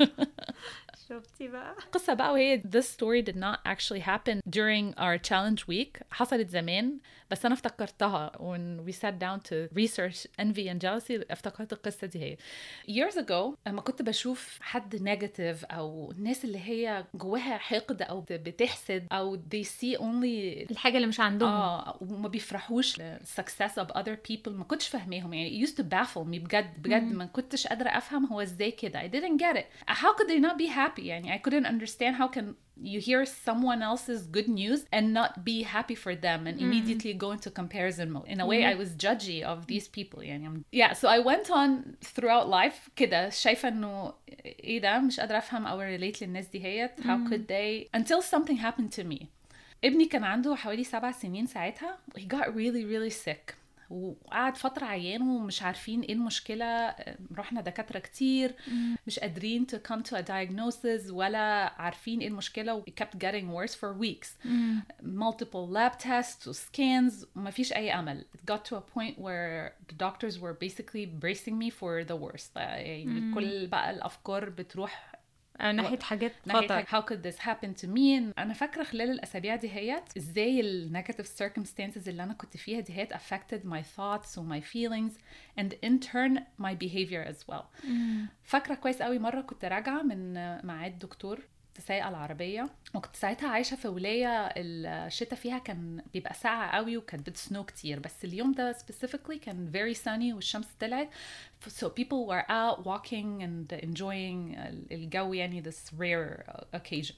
Speaker 1: شفتي بقى
Speaker 2: قصة بقى وهي this story did not actually happen during our challenge week. حصلت زمان بس أنا افتكرتها when we sat down to research envy and jealousy. افتكرت القصة دي هي years ago لما كنت بشوف حد negative أو الناس اللي هي جواها حقد أو بتحسد أو they see only
Speaker 1: الحاجه اللي مش عندهم.
Speaker 2: اه وما بيفرحوش ل success of other people. ما كنتش فاهميهم يعني. it used to baffle me بجد بجد. ما كنتش قادرة أفهم هو ازاي كده. I didn't get it. How could they not be happy يعني. I couldn't understand how can you hear someone else's good news and not be happy for them and immediately go into comparison mode. In a way I was judgy of these people يعني. I'm... yeah so I went on throughout life كده شايفة انه ايه ده مش قادرة أفهم أو relate للناس دي هيت. how could they until something happened to me. ابني كان عنده حوالي سبع سنين ساعتها. he got really really sick وقعد فترة عيان ومش عارفين ايه المشكلة. رحنا دكاترة كتير مش قادرين to come to a diagnosis ولا عارفين ايه المشكلة و it kept getting worse for weeks. multiple lab tests و scans وما فيش اي امل. it got to a point where the doctors were basically bracing me for the worst. يعني كل بقى الافكار بتروح
Speaker 1: ناحية حاجات
Speaker 2: خطر. how could this happen to me. أنا فاكرة خلال الأسابيع دي هيت إزاي ال negative circumstances اللي أنا كنت فيها دي هيت affected my thoughts و my feelings and in turn my behavior as well. فاكرة كويس قوي مرة كنت راجعة من معاد دكتور سايقة العربية وكنت ساعتها عايشة في ولاية الشتاء فيها كان بيبقى ساقعة قوي وكانت بتسنو كتير. بس اليوم ده specifically كان very sunny والشمس طلعت. so people were out walking and enjoying الجو يعني this rare occasion.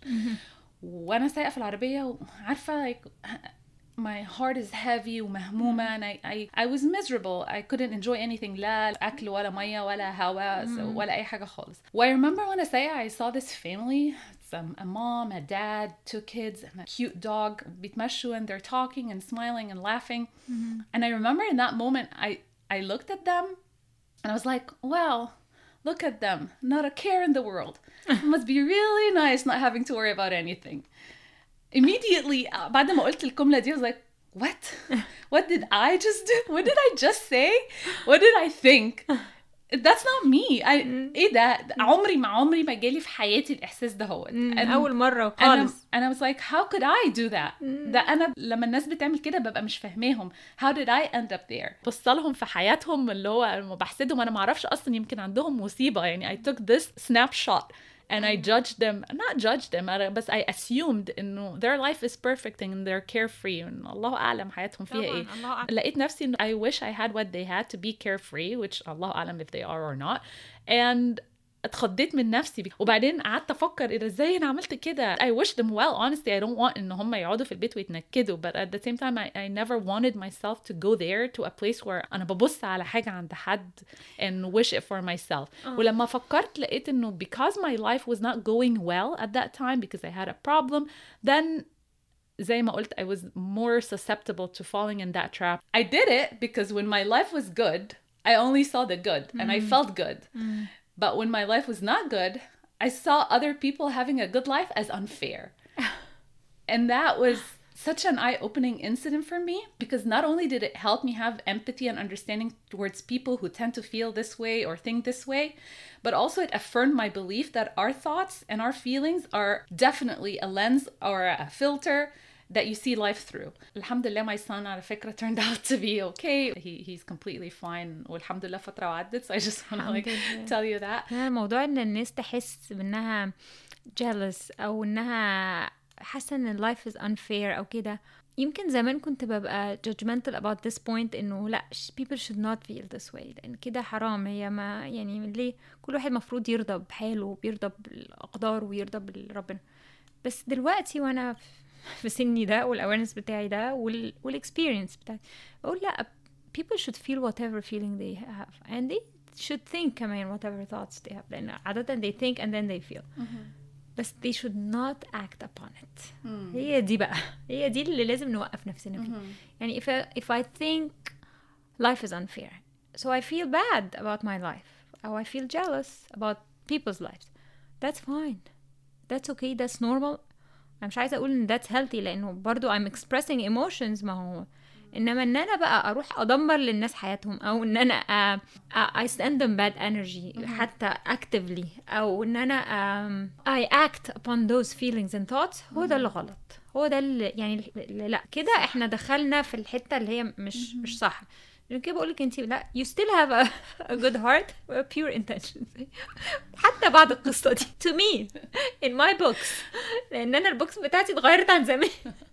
Speaker 2: وانا سايقة في العربية وعارفة like my heart is heavy ومهمومة and I, I, I was miserable. I couldn't enjoy anything. لا أكل ولا مية ولا هواء so ولا أي حاجة خالص. Well, I remember when I say I saw this family. It's um, a mom, a dad, two kids, and a cute dog. بيتمشوا and they're talking and smiling and laughing. Mm-hmm. And I remember in that moment I, I looked at them and I was like, wow, look at them. Not a care in the world. It must be really nice not having to worry about anything. Immediately بعد ما قلت الجملة دي I was like what what did I just do what did I just say what did I think that's not me. I ايه ده عمري ما عمري ما جالي في حياتي الإحساس ده هو
Speaker 1: أول مرة خالص.
Speaker 2: and I was like how could I do that ده أنا لما الناس بتعمل كده ببقى مش فاهماهم. how did I end up there. بصلهم في حياتهم اللي هو لما بحسدهم أنا ما أعرفش أصلا يمكن عندهم مصيبة يعني. I took this snapshot and I judged them, not judged them, but I assumed إنه their life is perfect and they're carefree and الله أعلم حياتهم فيها إيه. لقيت نفسي إنه I wish I had what they had to be carefree, which الله أعلم if they are or not. And اتخضيت من نفسي. وبعدين قعدت افكر اذا ازاي انا عملت كده. I wish them well honestly. I don't want ان هم يقعدوا في البيت ويتنكدوا but at the same time I, I never wanted myself to go there to a place where انا ببص على حاجة عند حد and wish it for myself. uh. ولما فكرت لقيت انه because my life was not going well at that time because I had a problem then زي ما قلت I was more susceptible to falling in that trap. I did it because when my life was good I only saw the good mm. and I felt good. Mm. But when my life was not good, I saw other people having a good life as unfair. And that was such an eye-opening incident for me, because not only did it help me have empathy and understanding towards people who tend to feel this way or think this way, but also it affirmed my belief that our thoughts and our feelings are definitely a lens or a filter that you see life through. Alhamdulillah, my son على فكرة turned out to be okay. He he's completely fine. والحمد لله فترة وعدت. So I just want to like tell you that.
Speaker 1: الموضوع ان الناس تحس بانها jealous او انها حاسة ان life is unfair او كده. يمكن زمان كنت ببقى judgmental about this point انه لا people should not feel this way لان كده حرام. هي ما يعني ليه كل واحد مفروض يرضى بحاله وبيرضى بالاقدار ويرضى بربنا. بس دلوقتي وانا في سني ده والاويرنس بتاعي ده والاكسبيرينس بتاعي بقول لا people should feel whatever feeling they have and they should think كمان whatever thoughts they have لأن عادة they think and then they feel mm-hmm. بس they should not act upon it. mm. هي دي بقى هي دي اللي لازم نوقف نفسنا فيه. mm-hmm. يعني if I, if I think life is unfair so I feel bad about my life or I feel jealous about people's lives, that's fine, that's okay, that's normal. أنا مش عايزة أقول إن that's healthy لأنه برضو I'm expressing emotions ما هو إنما إن أنا بقى أروح أدمر للناس حياتهم أو إن أنا uh, uh, I send them bad energy mm-hmm. حتى actively أو إن أنا um, I act upon those feelings and thoughts mm-hmm. هو ده اللي غلط. هو ده اللي يعني اللي لا كده إحنا دخلنا في الحتة اللي هي مش mm-hmm. مش صح. لأن كده بقولك أنتي لا you still have a, a good heart a pure intentions حتى بعد القصة دي to me in my books لأن أنا البوكس بتاعتي اتغيرت عن زمان.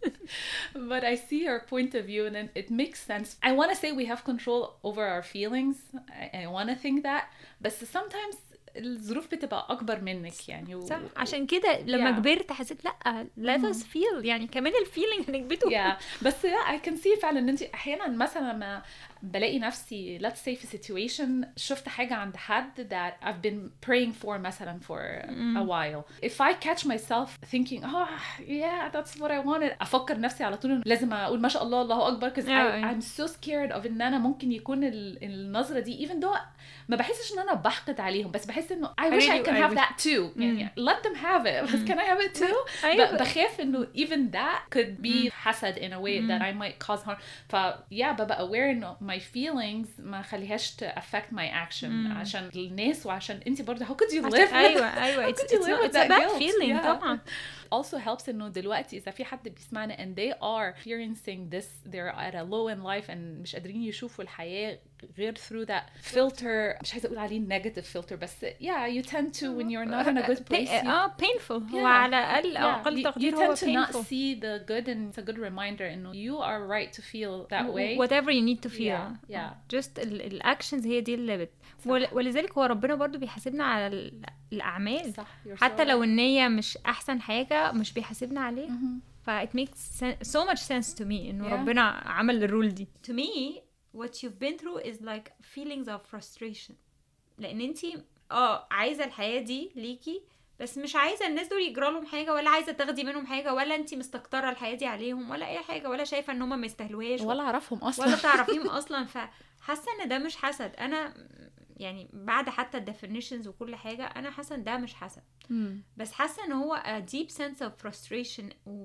Speaker 2: But I see your point of view and it makes sense. I want to say we have control over our feelings. I, I want to think that. But sometimes الظروف بتبقى أكبر منك يعني و...
Speaker 1: صح. عشان كده لما yeah. كبرت حسيت لأ let us feel يعني كمان الفيلينج هنكبته.
Speaker 2: yeah. بس لا I can see فعلا إن أنت أحيانا مثلا لما بلاقي نفسي let's say في situation شفت حاجة عند حد that I've been praying for مثلا for mm. a while. If I catch myself thinking oh yeah that's what I wanted أفكر نفسي على طول لازم أقول ما شاء الله الله أكبر because yeah. I, I'm so scared of إن أنا ممكن يكون النظرة دي even though ما بحسش إن أنا بحقد عليهم بس بحس إنه I wish I, I can I have wish. that too. Mm. يعني let them have it. But can I have it too? ب- بخاف إنه even that could be حسد in a way mm. that I might cause harm. ف yeah ببقى aware إنه my feelings ما خليهاش to affect my action mm. عشان الناس وعشان أنت برضه how could you live with
Speaker 1: أيوة أيوة it's, it's, not, it's a bad guilt? feeling yeah. طبعا.
Speaker 2: Also helps إنه دلوقتي إذا في حد بيسمعنا and they are experiencing this they're at a low in life and مش قادرين يشوفوا الحياة غير through that filter مش عايزة أقول عليه negative filter بس yeah you tend to when you're not in a good place
Speaker 1: آه painful yeah. وعلى الأقل أقل تقدير
Speaker 2: هو painful. You tend to not see the good and it's a good reminder إنه you are right to feel that way
Speaker 1: whatever you need to feel
Speaker 2: yeah, yeah.
Speaker 1: just الactions هي دي اللي بت ولذلك هو ربنا برضو بيحاسبنا على الأعمال صح. حتى لو النية مش أحسن حاجة مش بيحاسبنا عليه mm-hmm. ف it makes sen- so much sense to me إنه yeah. ربنا عمل الرول دي. To me what you've been through is like feelings of frustration لأن انتي اه عايزة الحياة دي ليكي بس مش عايزة الناس دول يجرى لهم حاجة ولا عايزة تاخدي منهم حاجة ولا انتي مستكترة الحياة دي عليهم ولا اي حاجة ولا شايفة ان هم ما يستهلوهاش
Speaker 2: ولا عرفهم اصلا
Speaker 1: ولا تعرفيهم اصلا. فحاسة ان ده مش حسد. انا يعني بعد حتى definitions وكل حاجة انا حاسة ان ده مش حسد mm. بس حاسة ان هو a deep sense of frustration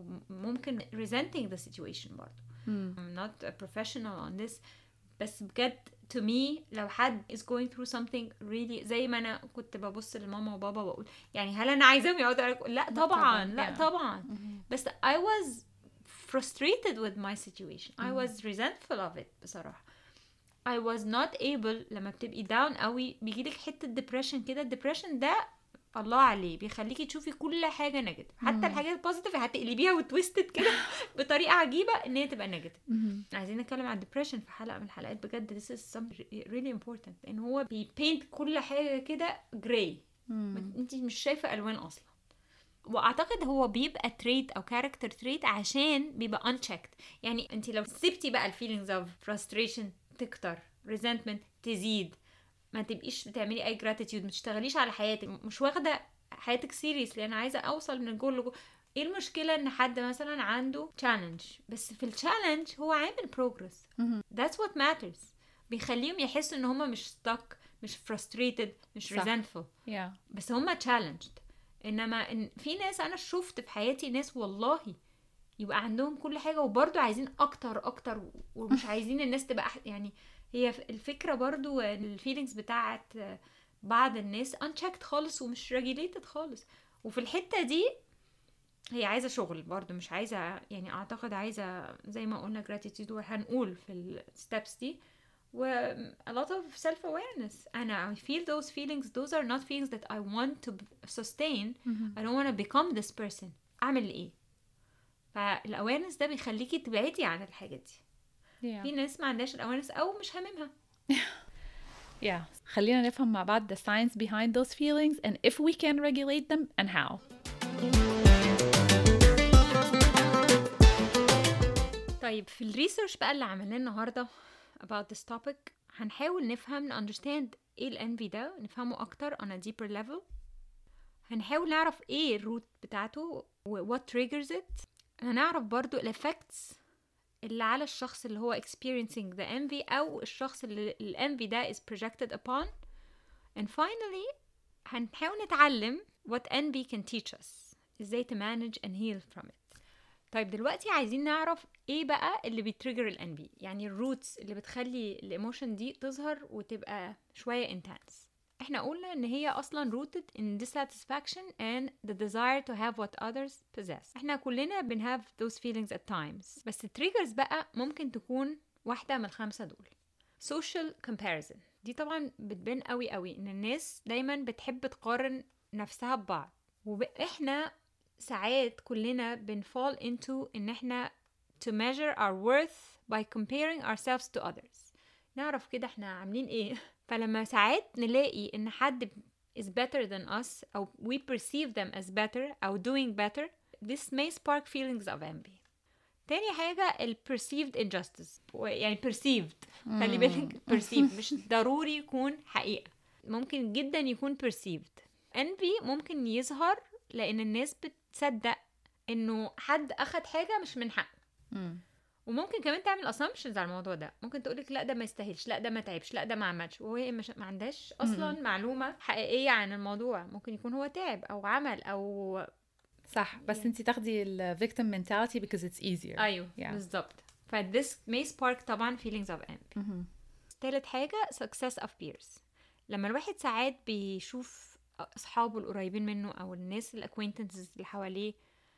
Speaker 1: وممكن resenting the situation برضو. mm. I'm not a professional on this بس بجد to me لو حد is going through something really زي ما أنا كنت ببص لماما وبابا وأقول يعني هل أنا عايزاهم يقعدوا لا طبعا لا طبعا mm-hmm. بس I was frustrated with my situation mm-hmm. I was resentful of it بصراحة. I was not able لما بتبقي down قوي بيجيلك حتة depression كده. depression ده الله عليه بيخليكي تشوفي كل حاجة نيجاتيف حتى الحاجات البوزيتيف هتقلبيها وتويستد كده بطريقة عجيبة ان هي تبقى نيجاتيف. عايزين نتكلم عن الديبريشن في حلقة من الحلقات بجد this is something really important لان هو بيبينت كل حاجة كده جراي انت مش شايفة الوان اصلا. واعتقد هو بيبقى تريت او كاركتر تريت عشان بيبقى unchecked. يعني انت لو سبتي بقى الفيلينجز اوف frustration تكتر resentment تزيد ما تبقيش بتعملي اي gratitude ما تشتغليش على حياتك مش واخده حياتك سيريس لان عايزه اوصل من الجول لجول. ايه المشكله ان حد مثلا عنده challenge بس في التشالنج هو عامل progress mm-hmm. that's what matters. بيخليهم يحسوا ان هم مش stuck مش frustrated مش صح. resentful
Speaker 2: yeah.
Speaker 1: بس هم challenged. انما إن في ناس انا شفت في حياتي ناس والله يبقى عندهم كل حاجة وبرضو عايزين اكتر اكتر ومش عايزين الناس تبقى أح... يعني هي الفكرة برضو الفيلينجز بتاعت بعض الناس unchecked خالص ومش regulated خالص. وفي الحتة دي هي عايزة شغل برضو، مش عايزة يعني اعتقد عايزة زي ما قلنا gratitude وهنقول في الستبس دي و a lot of self awareness. أنا I feel those feelings, those are not feelings that I want to sustain. I don't want to become this person. أعمل إيه؟ فالawareness ده بيخليكي تبعدي عن الحاجة دي. yeah. في ناس ما عندهاش الawareness أو مش هاممها.
Speaker 2: yeah. خلينا نفهم مع بعض the science behind those feelings and if we can regulate them and how.
Speaker 1: طيب في الريسيرش بقى اللي عملناه النهاردة about this topic هنحاول نفهم understand ايه الانفي ده، نفهمه اكتر on a deeper level. هنحاول نعرف ايه الروت بتاعته و what triggers it. هنعرف برضو الeffects اللي على الشخص اللي هو experiencing the envy او الشخص اللي الانفي ده is projected upon. and finally هنحاول نتعلم what envy can teach us، ازاي to manage and heal from it. طيب دلوقتي عايزين نعرف ايه بقى اللي بيتريجر الانفي، يعني الروتس اللي بتخلي الايموشن دي تظهر وتبقى شويه انتنس. احنا قلنا ان هي اصلا rooted in dissatisfaction and the desire to have what others possess. احنا كلنا بن have those feelings at times، بس التريجرز بقى ممكن تكون واحده من الخمسه دول. social comparison دي طبعا بتبان قوي قوي ان الناس دايما بتحب تقارن نفسها ببعض، واحنا ساعات كلنا بنفال into ان احنا to measure our worth by comparing ourselves to others. نعرف كده احنا عاملين ايه. فلما ساعات نلاقي ان حد is better than us او we perceive them as better او doing better, this may spark feelings of envy. تاني حاجة ال perceived injustice، يعني perceived خلي بالك perceived مش ضروري يكون حقيقة، ممكن جدا يكون perceived. envy ممكن يظهر لان الناس بتصدق انه حد اخد حاجة مش من حقه. وممكن كمان تعمل assumptions على الموضوع ده، ممكن تقولك لا ده ما يستاهلش، لا ده ما تعبش، لا ده ما عملش، وهي مش ما عندهاش اصلا م-م. معلومة حقيقية عن الموضوع. ممكن يكون هو تعب او عمل او
Speaker 2: صح، بس yeah. انت تاخدي ال victim mentality because it's easier.
Speaker 1: ايوه yeah. بالظبط. ف this may spark طبعا feelings of envy. ثالث حاجة success of peers. لما الواحد ساعات بيشوف اصحابه القريبين منه او الناس الاكوينتنسز اللي حواليه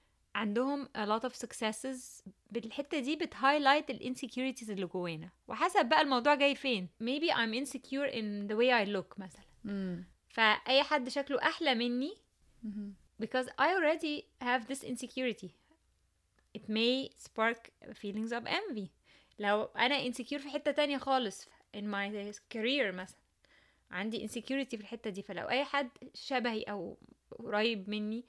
Speaker 1: عندهم a lot of successes، بالحتة دي بتهايلايت الانسكيورتيز اللي جوانا، وحسب بقى الموضوع جاي فين. maybe I'm insecure in the way I look مثلا. mm. فأي حد شكله أحلى مني mm-hmm. because I already have this insecurity, it may spark feelings of envy. لو أنا insecure في حتة تانية خالص in my career مثلا، عندي insecurity في الحتة دي، فلو أي حد شبهي أو قريب مني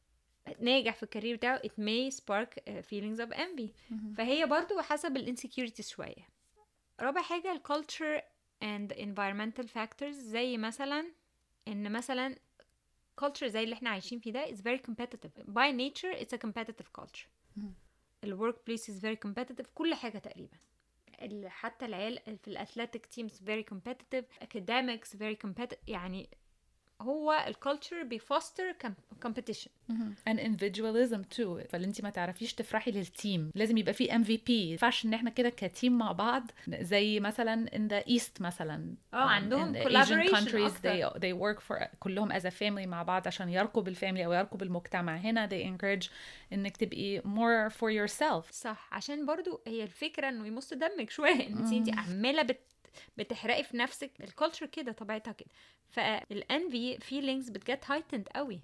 Speaker 1: ناجح في الكارير بتاعه it may spark feelings of envy. mm-hmm. فهي برضو حسب الانسكيورتيز شوية. رابع حاجة ال culture and environmental factors، زي مثلا ان مثلا culture زي اللي احنا عايشين فيه ده is very competitive by nature, it's a competitive culture. mm-hmm. ال workplace is very competitive، كل حاجة تقريبا، حتى العيال في الأثليتيك teams very competitive, academics very competitive. يعني هو الكالتشر بيفوستر competition
Speaker 2: and individualism too. فاللي انت ما تعرفيش تفرحي للتيم، لازم يبقى فيه إم في بي. ينفعش ان احنا كده كتيم مع بعض، زي مثلا in the east مثلا
Speaker 1: اه عندهم
Speaker 2: um,
Speaker 1: collaboration
Speaker 2: countries
Speaker 1: أكتر.
Speaker 2: they they work for كلهم as a family مع بعض عشان يرقوا بالفاميلي او يرقوا بالمجتمع. هنا they encourage انك تبقي more for yourself.
Speaker 1: صح، عشان برضو هي الفكرة انه يمص دمك شوية، انت انت عمالة بت بتحرقي في نفسك. الكالتشر كده طبيعتها كده، فالانفي فيلينجز بتجت هايتند قوي.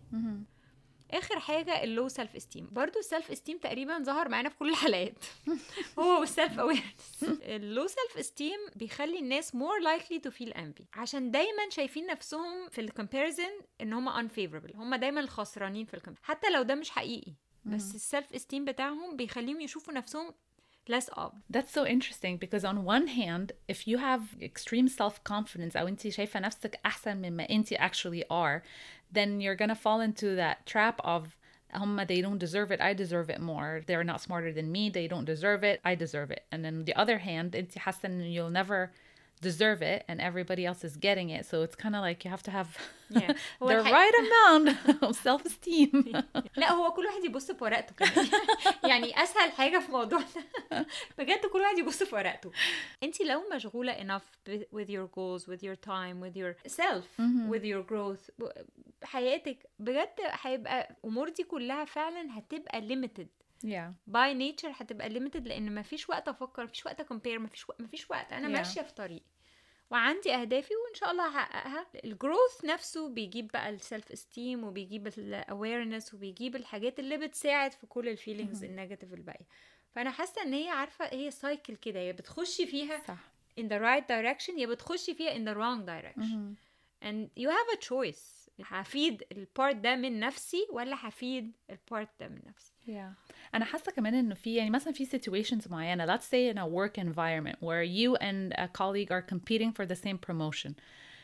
Speaker 1: اخر حاجه اللو سيلف استيم. برضو السيلف استيم تقريبا ظهر معانا في كل الحلقات هو والسيلف اويرنس. اللو سيلف استيم بيخلي الناس more likely to feel envy، عشان دايما شايفين نفسهم في الكومباريزن ان هم unfavorable، هم دايما الخسرانين في الكومباريزن حتى لو ده مش حقيقي. بس السيلف استيم بتاعهم بيخليهم يشوفوا نفسهم less of.
Speaker 2: That's so interesting because on one hand if you have extreme self-confidence أو أنت شايفة نفسك أحسن مما أنت actually are, then you're gonna fall into that trap of هم they don't deserve it, I deserve it more, they're not smarter than me, they don't deserve it, I deserve it. And then on the other hand أنت حاسة إن you'll never deserve it and everybody else is getting it, so it's kind of like you have to have
Speaker 1: Yeah. هو
Speaker 2: the
Speaker 1: الحقيقة-
Speaker 2: right amount of self-esteem.
Speaker 1: لا هو كل واحد يبص في ورقته كمان. يعني اسهل حاجه في موضوع ده بجد كل واحد يبص في ورقته. انت لو مشغوله enough with your goals, with your time, with yourself, with your growth, حياتك بجد هيبقى امور دي كلها فعلا هتبقى limited.
Speaker 2: Yeah.
Speaker 1: by nature هتبقى limited لان مفيش وقت افكر، مفيش وقت compare، مفيش وقت مفيش وقت انا
Speaker 2: Yeah.
Speaker 1: ماشيه في طريق وعندي اهدافي وان شاء الله هحققها. الجروث نفسه بيجيب بقى السيلف استيم وبيجيب الاويرنس وبيجيب الحاجات اللي بتساعد في كل الفيلينجز النيجاتيف الباقيه. فانا حاسه ان هي عارفه هي سايكل كده، يا بتخشي فيها
Speaker 2: صح.
Speaker 1: in the right direction يا بتخشي فيها in the wrong direction. and you have a choice. هفيد البارت ده من نفسي ولا هفيد البارت ده من نفسي.
Speaker 2: Yeah. أنا حاسة كمان إنه في يعني مثلا في situations معينة, let's say in a work environment where you and a colleague are competing for the same promotion.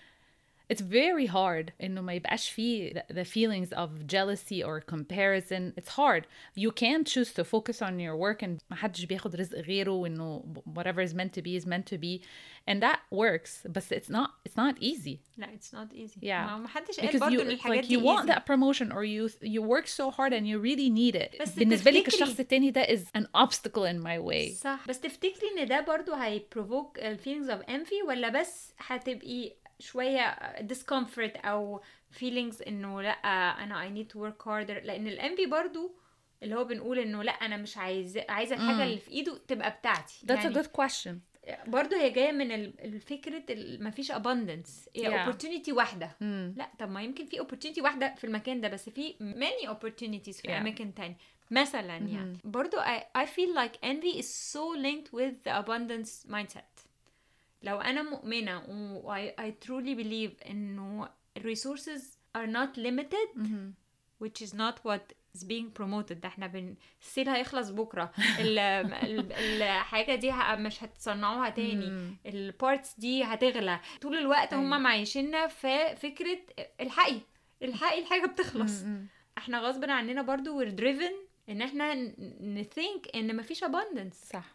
Speaker 2: It's very hard إنه ما يبقاش فيه the, the feelings of jealousy or comparison. It's hard. You can choose to focus on your work and ما حدش بياخد رزق غيره وإنه whatever is meant to be is meant to be, and that works. But it's not it's not easy.
Speaker 1: لا it's not easy.
Speaker 2: Yeah.
Speaker 1: ما حدش قال
Speaker 2: Because
Speaker 1: برضو
Speaker 2: you
Speaker 1: ان الحاجات
Speaker 2: like
Speaker 1: دي
Speaker 2: you want
Speaker 1: easy.
Speaker 2: that promotion or you you work so hard and you really need it.
Speaker 1: بس
Speaker 2: بالنسبة لك
Speaker 1: تفتكري-
Speaker 2: الشخص التاني ده is an obstacle in my way.
Speaker 1: صح. بس تفتكري ان ده برضو هي provoke feelings of envy ولا بس هتبقي شوية discomfort او feelings انه لا انا I need to work harder؟ لان الانفي برضو اللي هو بنقول انه لا انا مش عايزة عايزة الحاجة اللي في ايده تبقى بتاعتي.
Speaker 2: That's
Speaker 1: يعني
Speaker 2: a good question.
Speaker 1: برضو هي جاية من ال- الفكرة ال- مفيش abundance، هي
Speaker 2: Yeah.
Speaker 1: opportunity واحدة.
Speaker 2: Mm.
Speaker 1: لا طب ما يمكن في opportunity واحدة في المكان ده بس في many opportunities في
Speaker 2: Yeah.
Speaker 1: أماكن تاني مثلا. يعني برضو I, I feel like envy is so linked with the abundance mindset. لو أنا مؤمنة و I, I truly believe إنه resources are not limited
Speaker 2: Mm-hmm.
Speaker 1: which is not what is being promoted. ده احنا بن السيل هيخلص بكرة ال... ال... الحاجة دي ه... مش هتصنعوها تاني. البارتس دي هتغلى طول الوقت. هم معيشيننا في فكرة الحقي الحقي الحاجة بتخلص. احنا غصب عننا برضو we're driven ان احنا نثينك ان مفيش abundance.
Speaker 2: صح.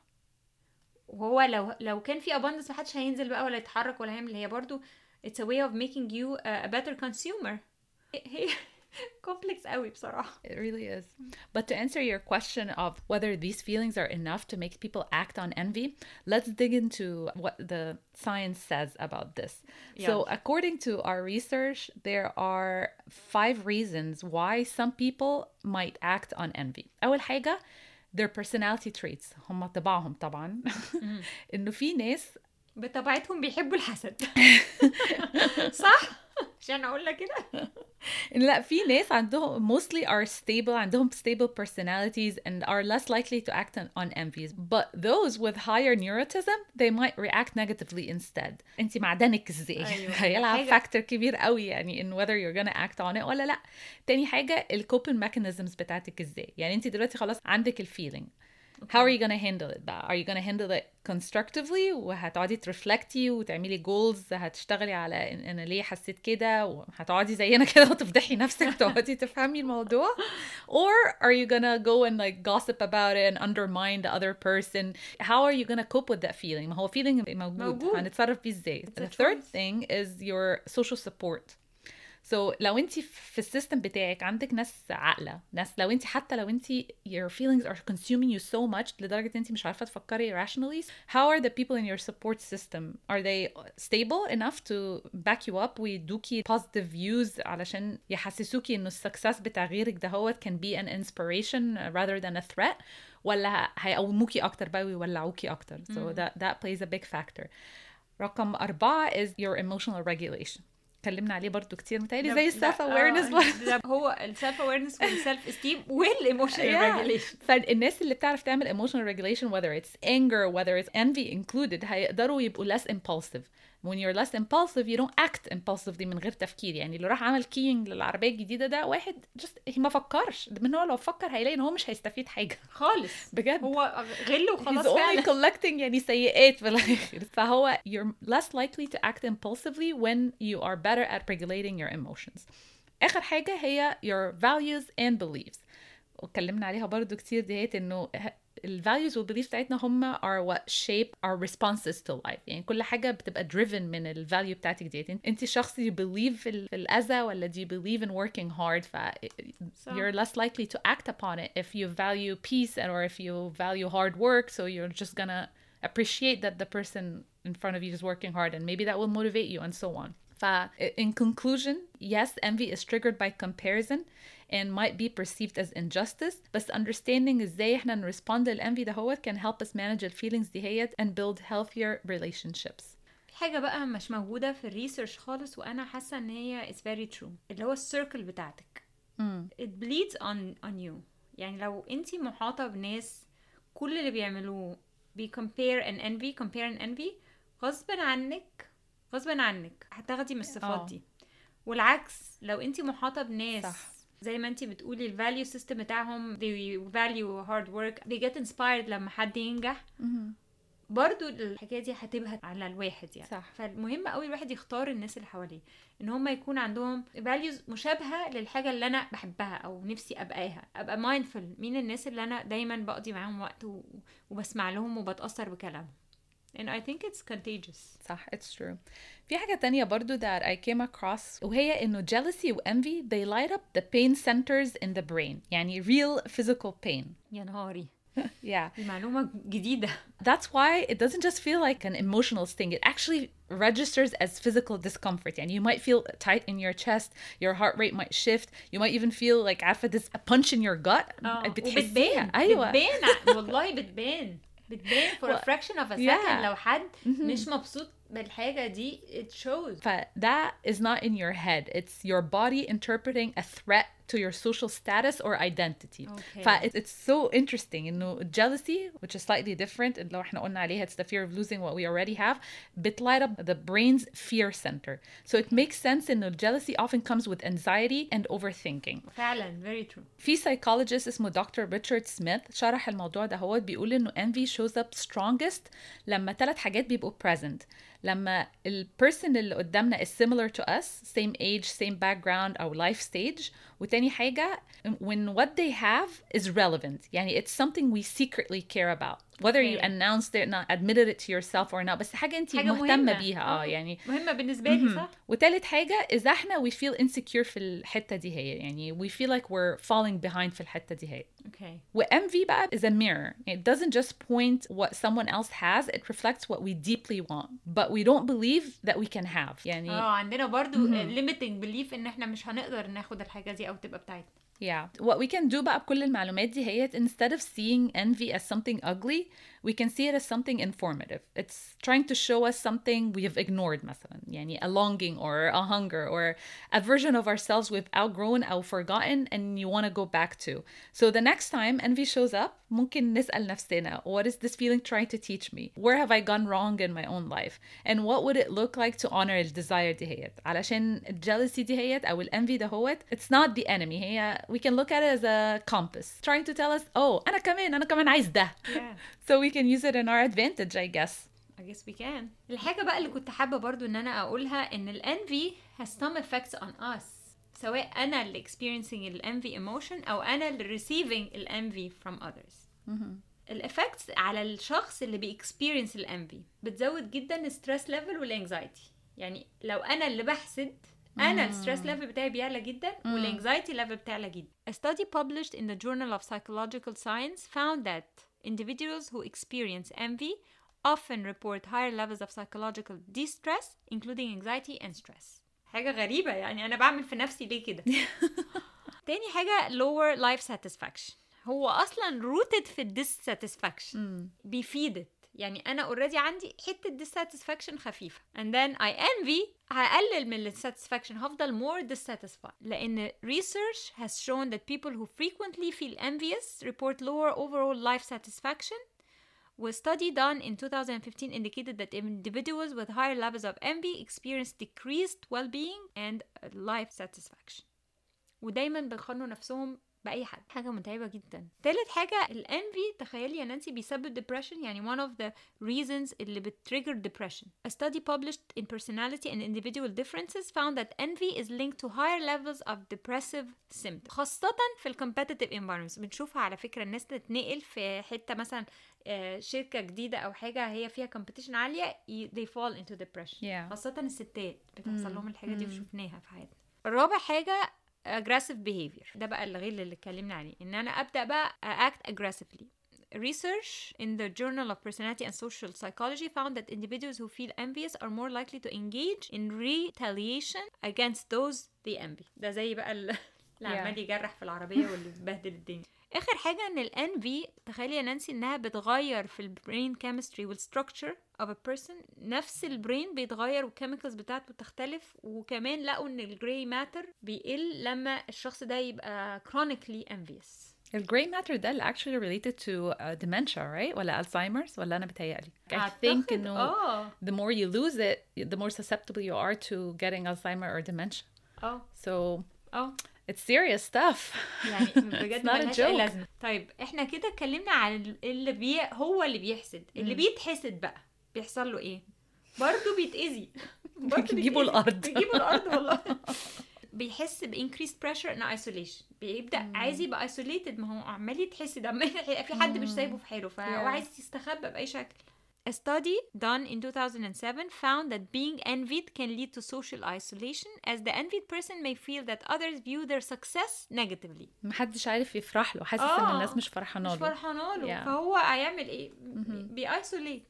Speaker 1: وهو لو لو كان في abundance محدش هينزل بقى ولا يتحرك ولا هيعمل. هي برضو it's a way of making you a better consumer. هي complex قوي بصراحة.
Speaker 2: It really is. But to answer your question of whether these feelings are enough to make people act on envy, let's dig into what the science says about this.
Speaker 1: Yeah.
Speaker 2: So according to our research, there are five reasons why some people might act on envy. أول حاجة their personality traits. هم طباعهم طبعا. إنه في ناس
Speaker 1: بطبيعتهم بيحبوا الحسد. صح؟ عشان اقول لك كده.
Speaker 2: لا في ناس عندهم mostly are stable عندهم stable personalities and are less likely to act on, on envies, but those with higher neuroticism they might react negatively instead. انت معدنك ازاي؟
Speaker 1: أيوة.
Speaker 2: هيلعب
Speaker 1: حاجة-
Speaker 2: فاكتور كبير قوي يعني in whether you're gonna act on it ولا لا. تاني حاجة ال coping mechanisms بتاعتك ازاي. يعني انت دلوقتي خلاص عندك ال feeling. How are you gonna handle it بقى؟ Are you gonna handle it constructively وهتقعدي ترفلكتي وتعملي goals هتشتغلي على إن أنا ليه حسيت كده وهتقعدي زينا كده وتفضحي نفسك وتقعدي تفهمي الموضوع؟ Or are you gonna go and like gossip about it and undermine the other person? How are you gonna cope with that feeling؟ ما هو feeling موجود,
Speaker 1: موجود.
Speaker 2: هنتصرف بيه ازاي؟
Speaker 1: It's a
Speaker 2: The third
Speaker 1: choice.
Speaker 2: thing is your social support. So لو انت في السيستم بتاعك عندك ناس عاقله، ناس لو انت حتى لو انت your feelings are consuming you so much لدرجه انت مش عارفه تفكري rationally, how are the people in your support system? Are they stable enough to back you up ويدوكي positive views علشان يحسسوكي انه السكسس بتاع غيرك ده هو can be an inspiration rather than a threat؟ ولا هيقوموكي اكتر بقى ويولعوكي اكتر؟ So that that plays a big factor. رقم أربعة is your emotional regulation. اتكلمنا عليه برضو كتير متهيألي زي السيلف اويرنس برضو.
Speaker 1: هو السيلف اويرنس والسيلف استيم والايموشنال ريجوليشن.
Speaker 2: فالناس اللي بتعرف تعمل emotional regulation whether it's anger whether it's envy included هيقدروا يبقوا less impulsive. when you're less impulsive you don't act impulsively من غير تفكير. يعني اللي راح عمل كينج للعربية الجديدة ده واحد just ما فكرش. من هو لو فكر هيلاقي ان هو مش هيستفيد حاجة
Speaker 1: خالص
Speaker 2: بجد.
Speaker 1: هو غل وخلاص
Speaker 2: He's only
Speaker 1: فعلا.
Speaker 2: collecting يعني سيئات في الآخر. فهو you're less likely to act impulsively when you are better at regulating your emotions. آخر حاجة هي your values and beliefs. واتكلمنا عليها برضو كتير ديت انه ال values وال beliefs بتاعتنا هم are what shape our responses to life. يعني كل حاجة بتبقى driven من ال value بتاعتك ديت. انت شخص you believe في, ال, في الأذى ولا do you believe in working hard, ف so. you're less likely to act upon it if you value peace or if you value hard work, so you're just gonna appreciate that the person in front of you is working hard and maybe that will motivate you and so on. In conclusion, yes, envy is triggered by comparison and might be perceived as injustice, but understanding ازاي احنا نرespond للenvy دهوت can help us manage the feelings دهيت and build healthier relationships.
Speaker 1: في حاجة بقى مش موجودة في الريسيرش خالص وأنا حاسة إن هي it's very true، اللي هو السيركل بتاعتك. mm. it bleeds on on you. يعني لو انتي محاطة بناس كل اللي بيعملوه بي compare and envy compare and envy، غصبا عنك غصبا عنك هتاخدي من الصفات oh. دي. والعكس لو انتي محاطة بناس صح. زي ما انتي بتقولي الفاليو سيستم بتاعهم they value hard work, they get inspired لما حد ينجح. mm-hmm. برضو الحكاية دي هتبهت على الواحد يعني صح. فالمهم قوي الواحد يختار الناس اللي حواليه ان هم يكون عندهم values مشابهة للحاجة اللي انا بحبها او نفسي ابقاها. ابقى mindful مين الناس اللي انا دايما بقضي معاهم وقت وبسمع لهم وبتأثر بكلامهم. and I think it's contagious.
Speaker 2: صح, it's true. في حاجة تانية برضو that I came across وهي إنه jealousy و envy they light up the pain centers in the brain. يعني real physical pain.
Speaker 1: يا نهاري.
Speaker 2: yeah.
Speaker 1: دي معلومة جديدة.
Speaker 2: That's why it doesn't just feel like an emotional sting. It actually registers as physical discomfort. يعني you might feel tight in your chest, your heart rate might shift, you might even feel like عارفة this a punch in your gut.
Speaker 1: اه
Speaker 2: بتحسيها.
Speaker 1: أيوة. بتبان والله بتبان. بتبان for a fraction of a second. yeah. لو حد mm-hmm. مش مبسوط بالحاجة دي it shows.
Speaker 2: ف that is not in your head. It's your body interpreting a threat to your social status or identity.
Speaker 1: Okay.
Speaker 2: ف it's so interesting إنه jealousy, which is slightly different, لو احنا قلنا عليها it's the fear of losing what we already have, بت light up the brain's fear center. So it makes sense إنه jealousy often comes with anxiety and overthinking.
Speaker 1: فعلا very true.
Speaker 2: في psychologist اسمه دكتور ريتشارد سميث شرح الموضوع ده. هو بيقول إنه envy shows up strongest لما ثلاث حاجات بيبقوا present. لما ال person اللي قدامنا is similar to us, same age, same background أو life stage. وتاني حاجة when what they have is relevant. يعني it's something we secretly care about. Whether okay. you announced it, not admitted it to yourself or not, بس حاجة انتي مهتمة بيها. اه يعني
Speaker 1: مهمة بالنسبة لي صح.
Speaker 2: وتالت حاجة إذا احنا we feel insecure في الحتة دي هي. يعني we feel like we're falling behind في الحتة دي هي.
Speaker 1: Okay.
Speaker 2: و envy بقى is a mirror. It doesn't just point what someone else has, it reflects what we deeply want, but we don't believe that we can have. يعني
Speaker 1: اه عندنا برضو mm-hmm. limiting belief إن احنا مش هنقدر ناخد الحاجة دي أو تبقى بتاعتنا.
Speaker 2: Yeah. What we can do بقى بكل المعلومات دي هي instead of seeing envy as something ugly, we can see it as something informative. It's trying to show us something we have ignored مثلا. يعني a longing or a hunger or a version of ourselves we've outgrown or forgotten and you want to go back to. So the next time envy shows up, ممكن نسأل نفسنا, what is this feeling trying to teach me? Where have I gone wrong in my own life? And what would it look like to honor the desire دهيت? علشان jealousy دهيت أو envy دهوت, it's not the enemy. هي we can look at it as a compass trying to tell us, oh, أنا كمان أنا كمان عايز ده.
Speaker 1: Yeah.
Speaker 2: So we can use it in our advantage, I guess.
Speaker 1: I guess we can. الحاجة بقى اللي كنت حابة برضو إن أنا أقولها إن ال envy has some effects on us. سواء أنا اللي experiencing ال envy emotion أو أنا اللي receiving ال envy from others.
Speaker 2: Mm-hmm.
Speaker 1: ال effects على الشخص اللي بي experience ال envy بتزود جدا ال stress level وال anxiety. يعني لو أنا اللي بحسد أنا ال stress level بتاعي بيعلى جدا mm. وال anxiety level بتاعلى جدا. A study published in the Journal of Psychological Science found that individuals who experience envy often report higher levels of psychological distress, including anxiety and stress. حاجة غريبة يعني أنا بعمل في نفسي ليه كده. تاني حاجة lower life satisfaction. هو أصلا rooted في dissatisfaction.
Speaker 2: mm.
Speaker 1: بيفيدت. يعني أنا already عندي حتة dissatisfaction خفيفة. And then I envy هقلل من dissatisfaction هفضل more dissatisfied. لأن research has shown that people who frequently feel envious report lower overall life satisfaction. A study done in two thousand fifteen indicated that individuals with higher levels of envy experience decreased well-being and life satisfaction. ودايما بيقارنوا نفسهم باي حد، حاجه متعبه جدا. تالت حاجه الانفي، تخيلي يا نانسي بيسبب depression، يعني one of the reasons اللي بتtrigger depression. A study published in Personality and Individual Differences found that envy is linked to higher levels of depressive symptoms، خاصه في ال competitive environments. بنشوفها على فكره، الناس تتنقل في حته مثلا شركه جديده او حاجه هي فيها competition عاليه they fall into depression.
Speaker 2: yeah.
Speaker 1: خاصه الستات بتحصل mm. لهم الحاجه دي وشفناها في حياتنا. الرابع حاجه aggressive behavior، ده بقى الغير اللي اتكلمنا عليه، ان انا ابدا بقى act aggressively. Research in the Journal of Personality and Social Psychology found that individuals who feel envious are more likely to engage in retaliation against those they envy. ده زي بقى اللي عمال يجرح في العربيه واللي بيبهدل الدنيا. اخر حاجه ان الانفي، تخيلي يا نانسي انها بتغير في البرين كيمستري والستراكشر of a person. نفس البرين بيتغير والكيميكالز بتاعته بتختلف، وكمان لقوا ان الجراي ماتر بيقل لما الشخص ده يبقى chronically envious.
Speaker 2: الجراي ماتر ده اللي actually related to uh, dementia, right? ولا Alzheimer's؟ ولا أنا بتهيألي؟ I think إنه
Speaker 1: oh.
Speaker 2: the more you lose it, the more susceptible you are to getting Alzheimer or dementia.
Speaker 1: Oh.
Speaker 2: So
Speaker 1: oh.
Speaker 2: it's serious stuff.
Speaker 1: يعني بجد ملهاش أي لازمة. طيب احنا كده اتكلمنا عن اللي بي هو اللي بيحسد، اللي بيتحسد بقى بيحصل له ايه؟ برضه بيتأذي، برضه
Speaker 2: بيجيبوا الأرض
Speaker 1: بيجيبوا الأرض والله. بيحس ب increased pressure and isolation، بيبدأ مم. عايز يبقى isolated، ما هو عمال يتحسد، عمال في حد مش سايبه في حاله، فهو yeah. عايز يستخبى بأي شكل. A study done in two thousand seven found that being envied can lead to social isolation, as the envied person may feel that others view their success negatively.
Speaker 2: محدش عارف يفرح له، حاسس ان الناس مش فرحانه له،
Speaker 1: مش فرحانه له yeah. فهو هيعمل ايه؟ بيأيسوليت.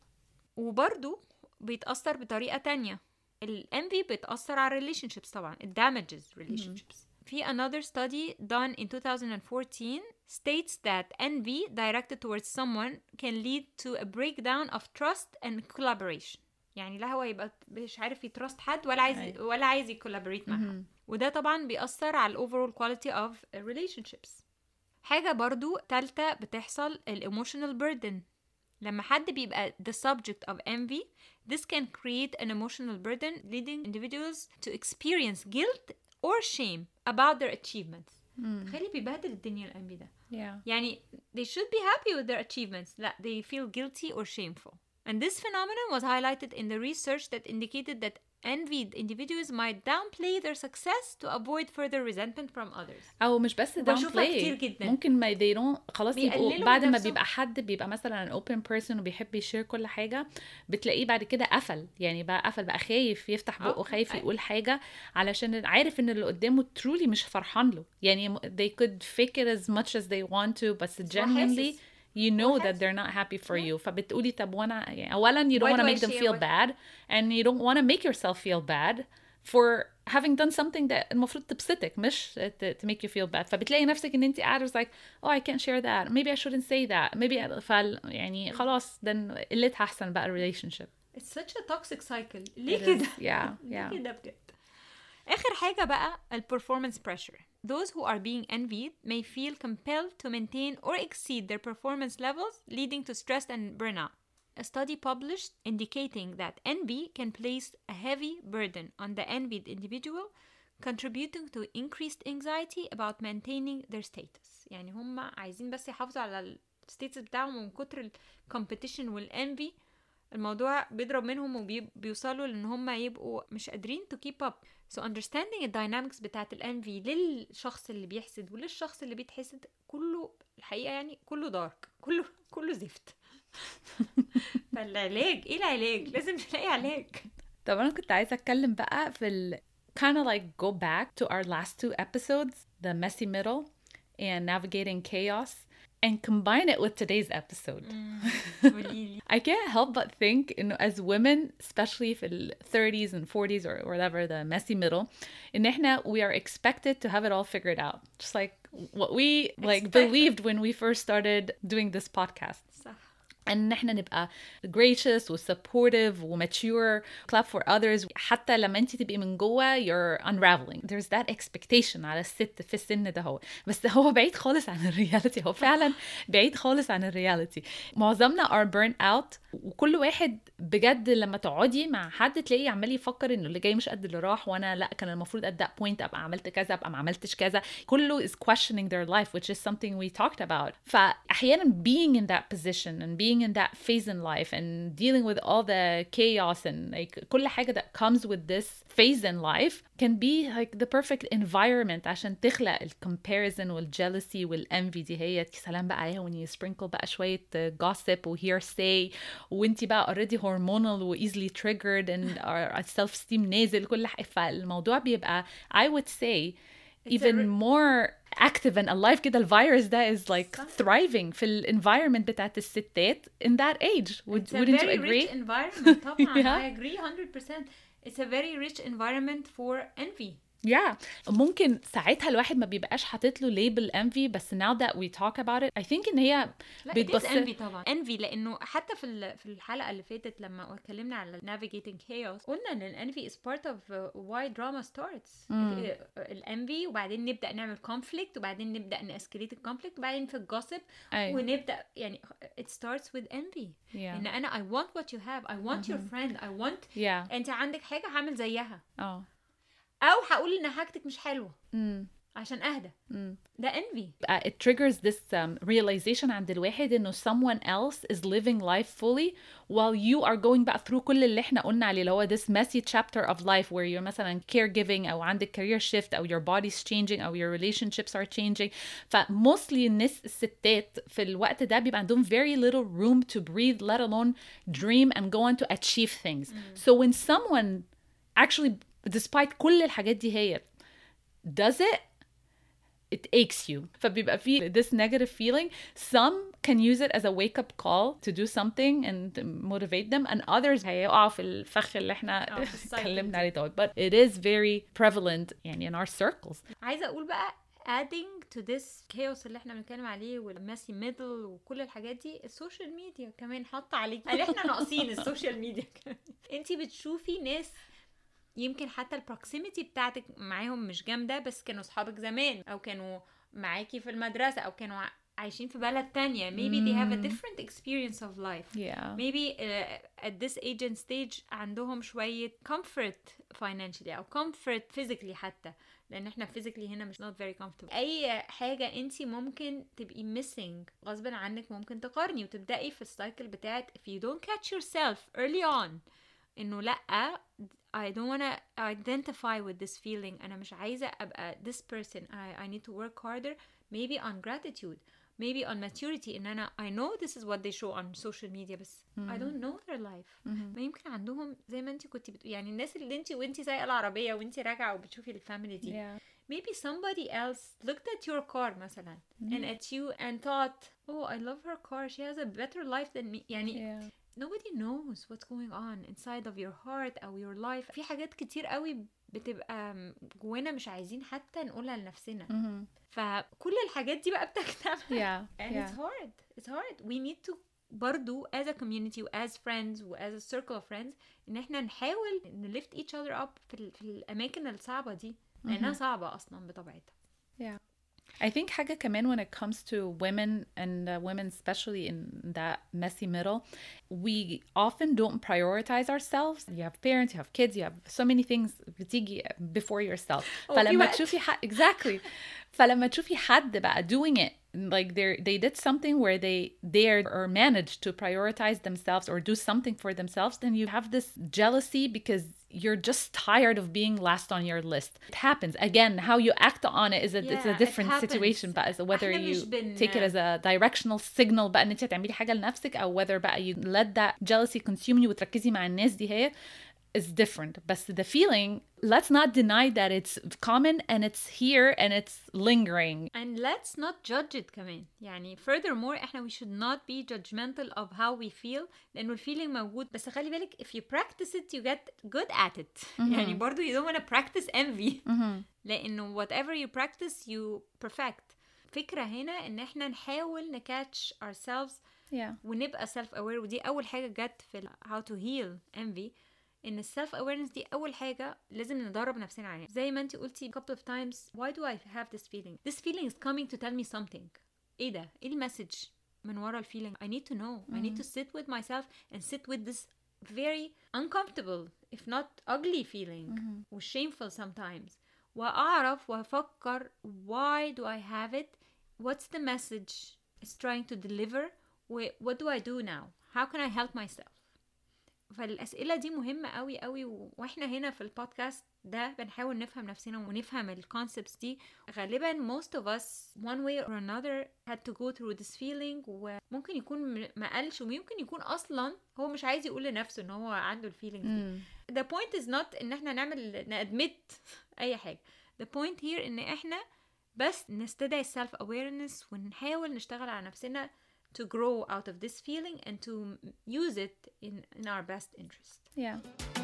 Speaker 1: وبرده بيتأثر بطريقة تانية. الانفي بتأثر على relationships طبعا، it damages relationships. في another study done in two thousand fourteen states that envy directed towards someone can lead to a breakdown of trust and collaboration. يعني لا هو يبقى مش عارف يترست حد ولا عايز ولا عايز يكولابوريت مع حد، وده طبعا بيأثر على overall quality of relationships. حاجة برضو تالتة بتحصل ال emotional burden. لما حد بيبقى the subject of envy, this can create an emotional burden leading individuals to experience guilt or shame about their achievements. Mm. تخيلي بيبهدل الدنيا الانفي ده.
Speaker 2: Yeah.
Speaker 1: يعني they should be happy with their achievements. لا, they feel guilty or shameful. And this phenomenon was highlighted in the research that indicated that envied individuals might downplay their success to avoid further resentment from others.
Speaker 2: أو مش بس downplay، ممكن ما they don't خلاص يبقوا بعد ما بيبقى حد بيبقى مثلا open person وبيحب يشير كل حاجة، بتلاقيه بعد كده قفل، يعني بقى قفل، بقى خايف يفتح بقه، خايف يقول حاجة علشان عارف إن اللي قدامه truly مش فرحان له. يعني they could fake it as much as they want to, but genuinely you know that they're not happy for you. فبتقولي طب وانا يعني اولا you don't want to make them feel bad, and you don't want to make yourself feel bad for having done something that المفروض تبسطك مش to make you feel bad. فبتلاقي نفسك ان انت قاعده like oh I can't share that, maybe I shouldn't say that, maybe فال يعني خلاص then قلتها احسن بقى relationship.
Speaker 1: It's such a toxic cycle. ليه كده؟
Speaker 2: yeah yeah
Speaker 1: ليه كده بجد؟ آخر حاجة بقى ال performance pressure. Those who are being envied may feel compelled to maintain or exceed their performance levels, leading to stress and burnout. A study published indicating that envy can place a heavy burden on the envied individual, contributing to increased anxiety about maintaining their status. يعني هم عايزين بس يحافظوا على الستيتس بتاعهم، ومن كتر ال competition والenvy الموضوع بيضرب منهم وبيوصلوا لان هم يبقوا مش قادرين to keep up. So understanding the dynamics بتاعت الانفي للشخص اللي بيحسد وللشخص اللي بيتحسد كله الحقيقة يعني كله دارك، كله كله زفت. فالعلاج ايه؟ العلاج لازم نلاقي علاج.
Speaker 2: طب انا كنت عايزة اتكلم بقى في ال kind of like go back to our last two episodes, the messy middle and navigating chaos, and combine it with today's episode.
Speaker 1: Mm,
Speaker 2: I can't help but think, you know, as women, especially في the thirties and forties or whatever, the messy middle, إن إحنا we are expected to have it all figured out, just like what we like expected. Believed when we first started doing this podcast.
Speaker 1: صح.
Speaker 2: ان احنا نبقى gracious و supportive و mature, clap for others. حتى لما انت تبقي من جوه you're unraveling. There's that expectation على الست في السن ده. هو بس هو بعيد خالص عن الرياليتي. هو فعلا بعيد خالص عن الرياليتي. معظمنا are burnt out, وكل واحد بجد لما تقعدي مع حد تلاقيه عمال يفكر انه اللي جاي مش قد اللي راح, وانا لا كان المفروض at that point ابقى عملت كذا, ابقى ما عملتش كذا. كله is questioning their life, which is something we talked about. فاحيانا being in that position and being in that phase in life and dealing with all the chaos and like كل حاجة that comes with this phase in life can be like the perfect environment عشان تخلق ال comparison وال jealousy وال envy دي. هي سلام بقى عليها when you sprinkle بقى شوية gossip و hearsay, وانتي بقى already hormonal و easily triggered and our self esteem نازل كل حاجة. فالموضوع بيبقى I would say It's even re- more active and alive كده. الفيروس ده is like thriving في ال environment بتاعت الستات in that age. Would, wouldn't you agree?
Speaker 1: It's a very rich environment. طبعا.
Speaker 2: Yeah.
Speaker 1: I agree one hundred percent. It's a very rich environment for envy.
Speaker 2: Yeah. ممكن ساعتها الواحد ما بيبقاش حاطط له label envy, بس now that we talk about it I think ان هي
Speaker 1: لا it is envy طبعا. envy لانه حتى في في الحلقه اللي فاتت لما اتكلمنا على navigating chaos قلنا ان ال envy is part of why drama starts. ال envy وبعدين نبدا نعمل conflict وبعدين نبدا ناسكليت الكونفليكت وبعدين في الجوسب ونبدا يعني it starts with envy.
Speaker 2: yeah.
Speaker 1: ان انا I want what you have, I want mm-hmm. your friend, I want
Speaker 2: yeah.
Speaker 1: انت عندك حاجه هعمل زيها.
Speaker 2: اه
Speaker 1: او هقول ان حاجتك مش حلوه
Speaker 2: mm.
Speaker 1: عشان اهدى.
Speaker 2: mm.
Speaker 1: ده envy.
Speaker 2: uh, it triggers this um, realization عند الواحد انه someone else is living life fully while you are going back through كل اللي احنا قلنا عليه اللي هو this messy chapter of life where you're مثلا caregiving او عندك career shift او your body's changing او your relationships are changing. ف mostly الناس الستات في الوقت ده بيبقى عندهم very little room to breathe, let alone dream and go on to achieve things. mm. So when someone actually despite كل الحاجات دي هي does it it aches you. فبيبقى في this negative feeling. Some can use it as a wake up call to do something and motivate them, and others هيقعوا في الفخ اللي احنا اتكلمنا عليه دوت. But it is very prevalent يعني in our circles.
Speaker 1: عايزة أقول بقى adding to this chaos اللي احنا بنتكلم عليه والماسي ميدل وكل الحاجات دي, السوشيال ميديا كمان حاطة عليك. يعني احنا ناقصين السوشيال ميديا كمان. انتي بتشوفي ناس يمكن حتى البروكسيميتي بتاعتك معاهم مش جامدة, بس كانوا صحابك زمان او كانوا معاكي في المدرسة او كانوا عايشين في بلد تانية. maybe mm. they have a different experience of life.
Speaker 2: yeah.
Speaker 1: maybe uh, at this age and stage عندهم شوية comfort financially او comfort physically حتى, لان احنا physically هنا مش not very comfortable. اي حاجة انتي ممكن تبقي missing غصبا عنك ممكن تقارني وتبدأي في السايكل بتاعت if you don't catch yourself early on انه لأ I don't want to identify with this feeling. أنا مش عايزة أبقى this person. I, I need to work harder. Maybe on gratitude. Maybe on maturity. إن أنا I know this is what they show on social media بس mm-hmm. I don't know their life. mm-hmm. ما يمكن عندهم زي ما أنتي كنتي بتقولي يعني الناس اللي أنتي وأنتي سايقة العربية وأنتي راجعة وبتشوفي الفاميلي دي.
Speaker 2: yeah.
Speaker 1: Maybe somebody else looked at your car مثلا mm-hmm. and at you and thought oh I love her car. She has a better life than me. يعني yeah. Nobody knows what's going on inside of your heart or your life. في حاجات كتير قوي بتبقى جوانا مش عايزين حتى نقولها لنفسنا.
Speaker 2: mm-hmm.
Speaker 1: فكل الحاجات دي بقى بتجتمع.
Speaker 2: yeah.
Speaker 1: and
Speaker 2: yeah.
Speaker 1: it's hard. It's hard. We need to برضو as a community و as friends و as a circle of friends ان احنا نحاول ن lift each other up في, ال- في الأماكن الصعبة دي لأنها mm-hmm. صعبة أصلا بطبيعتها.
Speaker 2: yeah. I think حاجة كمان when it comes to women and uh, women especially in that messy middle, we often don't prioritize ourselves. You have parents, you have kids, you have so many things بتيجي before yourself. فلما تشوفي حد exactly فلما تشوفي حد بقى doing it like they they did something where they dared or managed to prioritize themselves or do something for themselves, then you have this jealousy because you're just tired of being last on your list. It happens. Again, how you act on it is a,
Speaker 1: yeah,
Speaker 2: it's a different situation, but as whether you
Speaker 1: been,
Speaker 2: take it as a directional signal بقى ان انت تعملي حاجة لنفسك او whether بقى you let that jealousy consume you وتركزي مع الناس دي هي is different. But the feeling, let's not deny that it's common and it's here and it's lingering.
Speaker 1: And let's not judge it كمان. يعني furthermore احنا we should not be judgmental of how we feel لأنه الفيلينج موجود. بس خلي بالك if you practice it you get good at it. Mm-hmm. يعني برضو you don't want to practice envy.
Speaker 2: Mm-hmm.
Speaker 1: لأنه whatever you practice you perfect. فكرة هنا إن احنا نحاول نcatch ourselves
Speaker 2: yeah.
Speaker 1: ونبقى self aware. ودي أول حاجة جت في ال how to heal envy، إن self awareness دي أول حاجة لازم ندرب نفسنا عليها. زي ما أنتي قلتي couple of times, why do I have this feeling? This feeling is coming to tell me something. إيه ده؟ إيه المسج من ورا ال feeling? I need to know. Mm-hmm. I need to sit with myself and sit with this very uncomfortable, if not ugly feeling, mm-hmm. و shameful sometimes. وأعرف وأفكر, why do I have it? What's the message it's trying to deliver? What do I do now? How can I help myself? فالأسئلة دي مهمة قوي قوي. وإحنا هنا في البودكاست ده بنحاول نفهم نفسنا ونفهم الكونسبتس دي. غالبا most of us one way or another had to go through this feeling. وممكن يكون ما قالش, وممكن يكون أصلا هو مش عايز يقول لنفسه إن هو عنده الفيلينج دي. mm. The point is not إن إحنا نعمل نأدمت أي حاجة. The point here إن إحنا بس نستدعي self awareness ونحاول نشتغل على نفسنا to grow out of this feeling and to use it in, in our best interest.
Speaker 2: Yeah.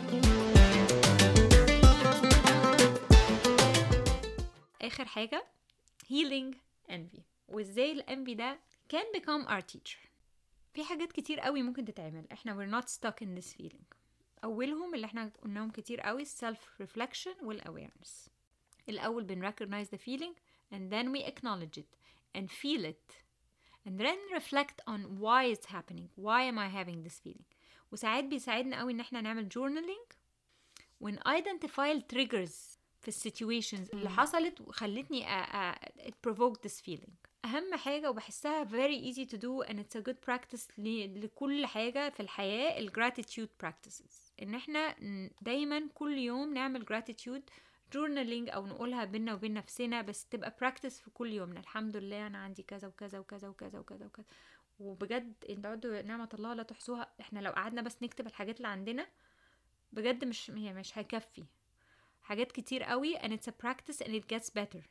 Speaker 1: آخر حاجة healing envy. وإزاي الenvy ده can become our teacher. في حاجات كتير قوي ممكن تتعمل. إحنا we're not stuck in this feeling. أولهم اللي إحنا قلناهم كتير قوي self reflection وال awareness. الأول بن recognize the feeling and then we acknowledge it and feel it. And then reflect on why it's happening. Why am I having this feeling? وساعات بيساعدنا قوي ان احنا نعمل journaling ون identify the triggers في السيتويشنز اللي حصلت وخلتني uh, uh, it provoked this feeling. اهم حاجة وبحسها very easy to do and it's a good practice ل- لكل حاجة في الحياة ال gratitude practices. ان احنا دايما كل يوم نعمل gratitude journaling او نقولها بينا وبين نفسنا, بس تبقى practice في كل يومنا. الحمد لله انا عندي كذا وكذا وكذا وكذا وكذا وكذا. وبجد ان تعدوا نعمة الله لا تحصوها. احنا لو قعدنا بس نكتب الحاجات اللي عندنا بجد مش هي مش هيكفي. حاجات كتير قوي and it's a practice and it gets better.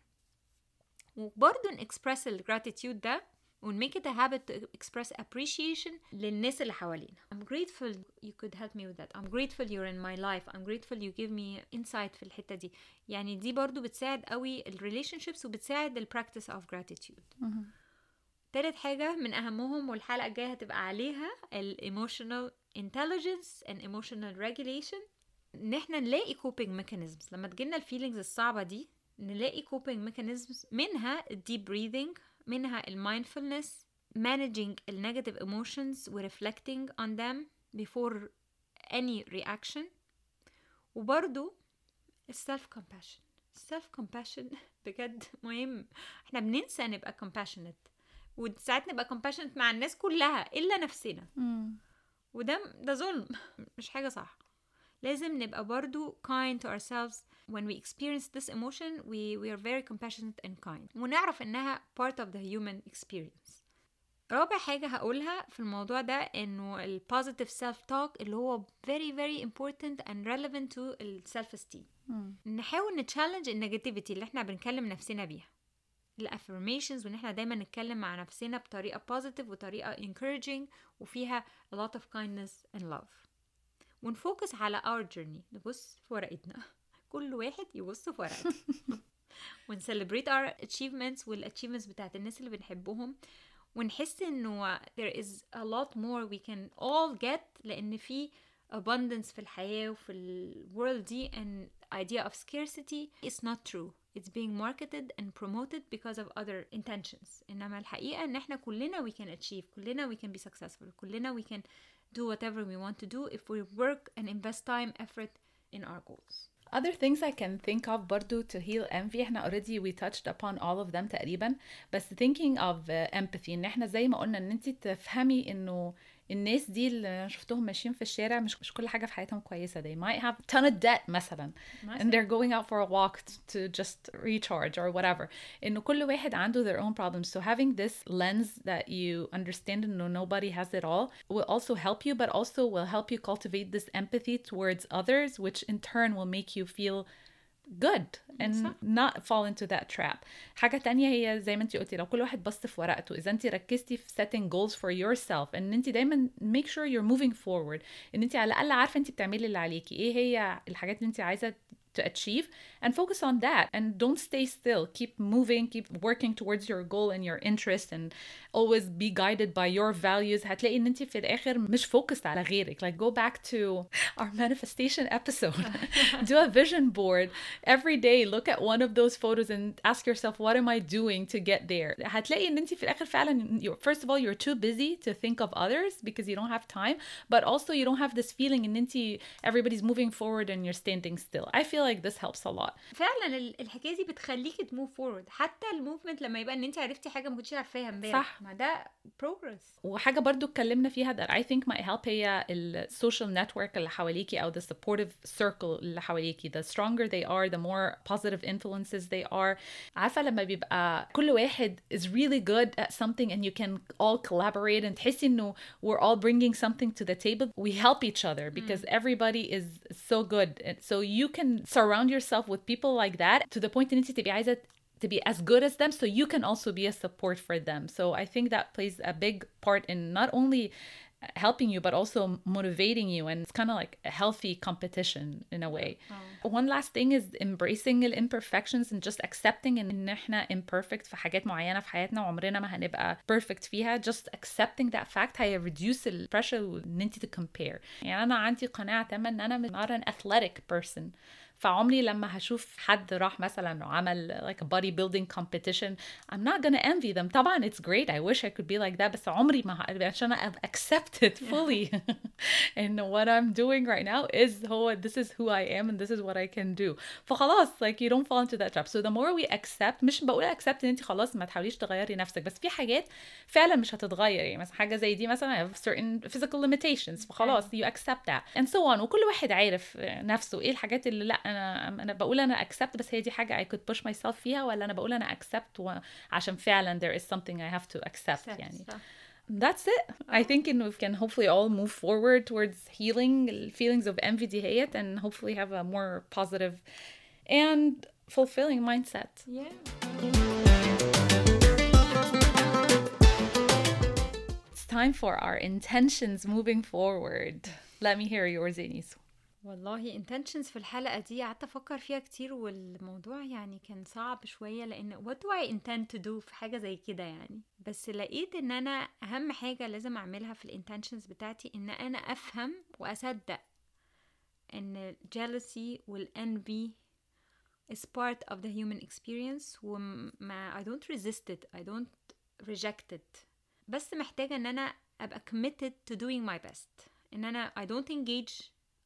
Speaker 1: وبرضه express ال gratitude ده and make it a habit to express appreciation للناس اللي حوالينا. I'm grateful you could help me with that. I'm grateful you're in my life. I'm grateful you give me insight في الحتة دي. يعني دي برضو بتساعد قوي ال relationships وبتساعد ال practice of gratitude. mm-hmm. تالت حاجة من أهمهم والحلقة الجاية هتبقى عليها ال emotional intelligence and emotional regulation. إن احنا نلاقي coping mechanisms لما تجينا ال feelings الصعبة دي. نلاقي coping mechanisms منها deep breathing, منها ال mindfulness, managing ال negative emotions و reflecting on them before any reaction, وبرضو ال self compassion. self compassion بجد مهم. احنا بننسى نبقى compassionate وساعات نبقى compassionate مع الناس كلها إلا نفسنا. mm. وده ده ظلم مش حاجة صح. لازم نبقى برضو kind to ourselves when we experience this emotion. we we are very compassionate and kind ونعرف إنها part of the human experience. رابع حاجة هقولها في الموضوع ده إنه ال positive self talk اللي هو very very important and relevant to ال self esteem. mm. نحاول نتشالنج ال negativity اللي احنا بنكلم نفسنا بيها, ال affirmations, وإن احنا دايما نتكلم مع نفسنا بطريقة positive وطريقة encouraging وفيها a lot of kindness and love. ونفوكس على our journey. نبص في ورقتنا, كل واحد يبص في ورقته ون celebrate our achievements وال achievements بتاعت الناس اللي بنحبهم, ونحس إنه there is a lot more we can all get, لأن في abundance في الحياة وفي ال world دي, and idea of scarcity is not true. It's being marketed and promoted because of other intentions. إنما الحقيقة إن إحنا كلنا we can achieve, كلنا we can be successful, كلنا we can do whatever we want to do if we work and invest time, effort in our goals.
Speaker 2: Other things I can think of برضو to heal envy, احنا already we touched upon all of them تقريبا, بس thinking of uh, empathy, ان احنا زي ما قلنا ان انت تفهمي انه الناس دي اللي شفتهم ماشيين في الشارع مش مش كل حاجة في حياتهم كويسة. they might have ton of debt مثلا and they're going out for a walk to just recharge or whatever. إنه كل واحد عنده their own problems. So having this lens that you understand إنه nobody has it all will also help you, but also will help you cultivate this empathy towards others, which in turn will make you feel good and not fall into that trap. حاجة تانية هي زي ما انتي قلتي, لو كل واحد بص في ورقته, إذا انتي ركزتي في setting goals for yourself ان انتي دايما make sure you're moving forward, ان انتي على الأقل عارفة انتي بتعملي اللي عليكي, ايه هي الحاجات اللي انتي عايزة to achieve, and focus on that, and don't stay still. Keep moving, keep working towards your goal and your interest, and always be guided by your values. هتلاقي ان انت في الاخر مش focused على غيرك. Like go back to our manifestation episode. Do a vision board every day. Look at one of those photos and ask yourself, what am I doing to get there? هتلاقي ان انت في الاخر فعلا, first of all, you're too busy to think of others because you don't have time, but also you don't have this feeling ان انت everybody's moving forward and you're standing still. I feel like this helps a lot.
Speaker 1: فعلا الحكايه دي بتخليكي تموف فورورد. حتى الموفمنت لما يبقى ان انت عرفتي حاجه ما كنتيش عارفاها امبارح,
Speaker 2: صح,
Speaker 1: ما ده progress.
Speaker 2: وحاجه برضو اتكلمنا فيها that I think might help هي السوشيال نتورك اللي حواليكي او the supportive circle اللي حواليكي. The stronger they are, the more positive influences they are. عارفه لما بيبقى كل واحد is really good at something and you can all collaborate and تحسي انه we're all bringing something to the table. We help each other because mm. everybody is so good, and so you can surround yourself with people like that to the point ان انت تبقي عايزه to be as good as them so you can also be a support for them. So I think that plays a big part in not only helping you but also motivating you, and it's kind of like a healthy competition in a way. Oh. One last thing is embracing the imperfections and just accepting ان احنا imperfect في حاجات معينة في حياتنا وعمرنا ما هنبقى perfect فيها. Just accepting that fact هي reduce the pressure ان انت to compare. يعني انا عندي قناعة تامة ان انا not an athletic person, فعمري لما هشوف حد راح مثلا وعمل like a bodybuilding competition, I'm not gonna envy them. طبعا it's great, I wish I could be like that, بس عمري ما ه... عشان I've accepted fully and what I'm doing right now is هو this is who I am and this is what I can do. فخلاص like you don't fall into that trap. So the more we accept, مش بقول accept ان انت خلاص ما تحاوليش تغيري نفسك, بس في حاجات فعلا مش هتتغير. يعني مثلا حاجة زي دي مثلا I have certain physical limitations, فخلاص you accept that and so on. وكل واحد عارف نفسه ايه الحاجات اللي لا انا انا بقول انا accept بس هي دي حاجه I could push myself فيها, ولا انا بقول انا accept وعشان فعلا there is something I have to accept. يعني that's it. I think and we can hopefully all move forward towards healing feelings of envy ديت and hopefully have a more positive and fulfilling mindset.
Speaker 1: Yeah.
Speaker 2: It's time for our intentions moving forward. Let me hear yours, Enis.
Speaker 1: والله intentions في الحلقة دي قعدت أفكر فيها كتير, والموضوع يعني كان صعب شوية لأن what do I intend to do في حاجة زي كده يعني. بس لقيت إن أنا أهم حاجة لازم أعملها في intentions بتاعتي إن أنا أفهم وأصدق إن jealousy والenvy is part of the human experience, وما I don't resist it, I don't reject it, بس محتاجة إن أنا أبقى committed to doing my best. إن أنا I don't engage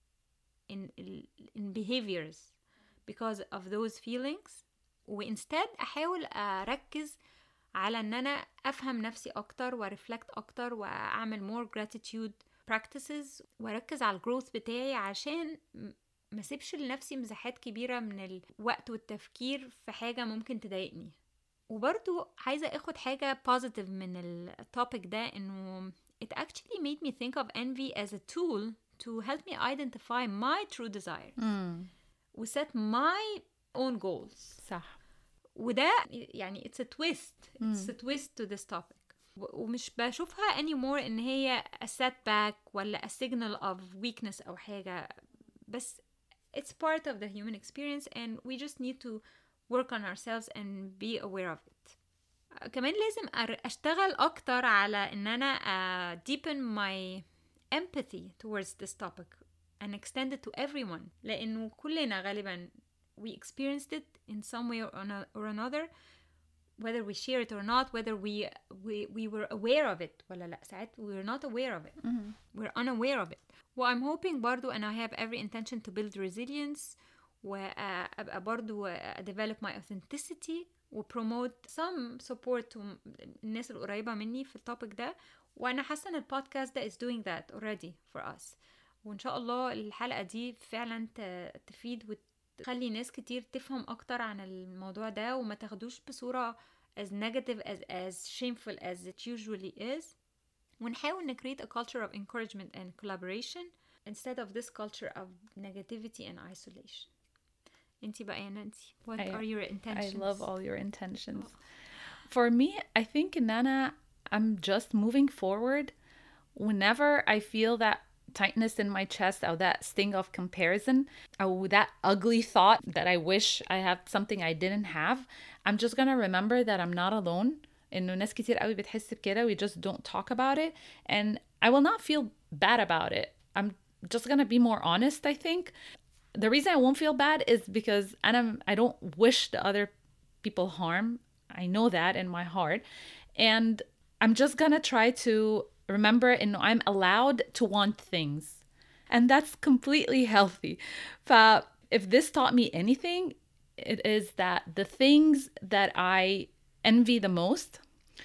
Speaker 1: in in behaviors because of those feelings, وinstead احاول اركز على ان انا افهم نفسي اكتر ورفلكت اكتر واعمل more gratitude practices واركز على الجروث بتاعي عشان ما اسيبش لنفسي مساحات كبيرة من الوقت والتفكير في حاجة ممكن تضايقني. وبرضو عايزة اخد حاجة positive من التوبيك ده, انه it actually made me think of envy as a tool to help me identify my true desires mm. و set my own goals.
Speaker 2: صح.
Speaker 1: وده يعني it's a twist mm. it's a twist to this topic, ومش بشوفها anymore ان هي a setback ولا a signal of weakness او حاجة, بس it's part of the human experience and we just need to work on ourselves and be aware of it. كمان لازم اشتغل اكتر على ان انا uh, deepen my empathy towards this topic and extend it to everyone, لأنه كلنا غالبا we experienced it in some way or another, whether we share it or not, whether we we, we were aware of it ولا لا. ساعات we're not aware of it, mm-hmm. we're unaware of it. Well, I'm hoping برضو and I have every intention to build resilience وأبقى برضو develop my authenticity وpromote some support to الناس القريبة مني في التوبيك ده, وانا حاسه ان البودكاست ده is doing that already for us. وان شاء الله الحلقه دي فعلا تفيد وتخلي ناس كتير تفهم اكتر عن الموضوع ده وما تاخدوش بصوره as negative as as shameful as it usually is, ونحاول ن create a culture of encouragement and collaboration instead of this culture of negativity and isolation. انتي بقى يا نانسي, what I, are your intentions?
Speaker 2: I love all your intentions. Oh. For me, I think ان انا I'm just moving forward whenever I feel that tightness in my chest or that sting of comparison or that ugly thought that I wish I had something I didn't have, I'm just gonna remember that I'm not alone. إنه ناس كتير قوي بتحس بكده. We just don't talk about it, and I will not feel bad about it. I'm just gonna be more honest, I think. The reason I won't feel bad is because أنا I don't wish the other people harm. I know that in my heart, and I'm just gonna try to remember إنه I'm allowed to want things, and that's completely healthy. ف if this taught me anything, it is that the things that I envy the most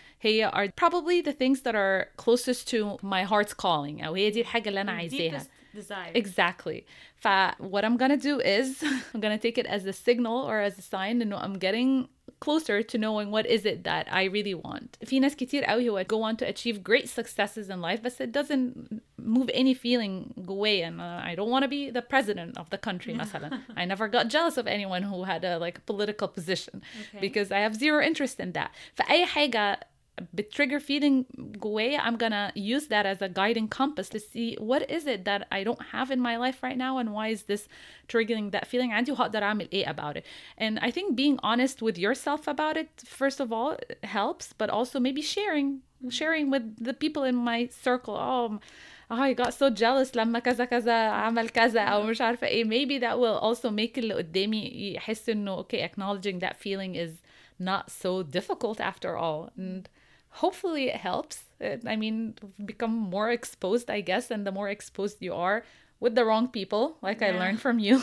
Speaker 2: هي are probably the things that are closest to my heart's calling. أو هي دي الحاجة اللي أنا عايزاها.
Speaker 1: Desire.
Speaker 2: Exactly. ف what I'm gonna do is I'm gonna take it as a signal or as a sign إنه I'm getting closer to knowing what is it that I really want. في ناس كتير قوي who go on to achieve great successes in life, but it doesn't move any feeling جوايا. And uh, I don't want to be the president of the country مثلا. I never got jealous of anyone who had a like political position, okay, because I have zero interest in that. فأي حاجة بتtrigger feeling جوايا, I'm gonna use that as a guiding compass to see what is it that I don't have in my life right now, and why is this triggering that feeling عندي, وهقدر أعمل إيه about it. And I think being honest with yourself about it, first of all, helps, but also maybe sharing sharing with the people in my circle. Oh, oh I got so jealous لما كذا كذا عمل كذا أو مش عارفة إيه. Maybe that will also make اللي قدامي يحس إنه okay, acknowledging that feeling is not so difficult after all. And hopefully it helps. I mean, become more exposed, I guess, and the more exposed you are with the wrong people, like yeah. I learned from you,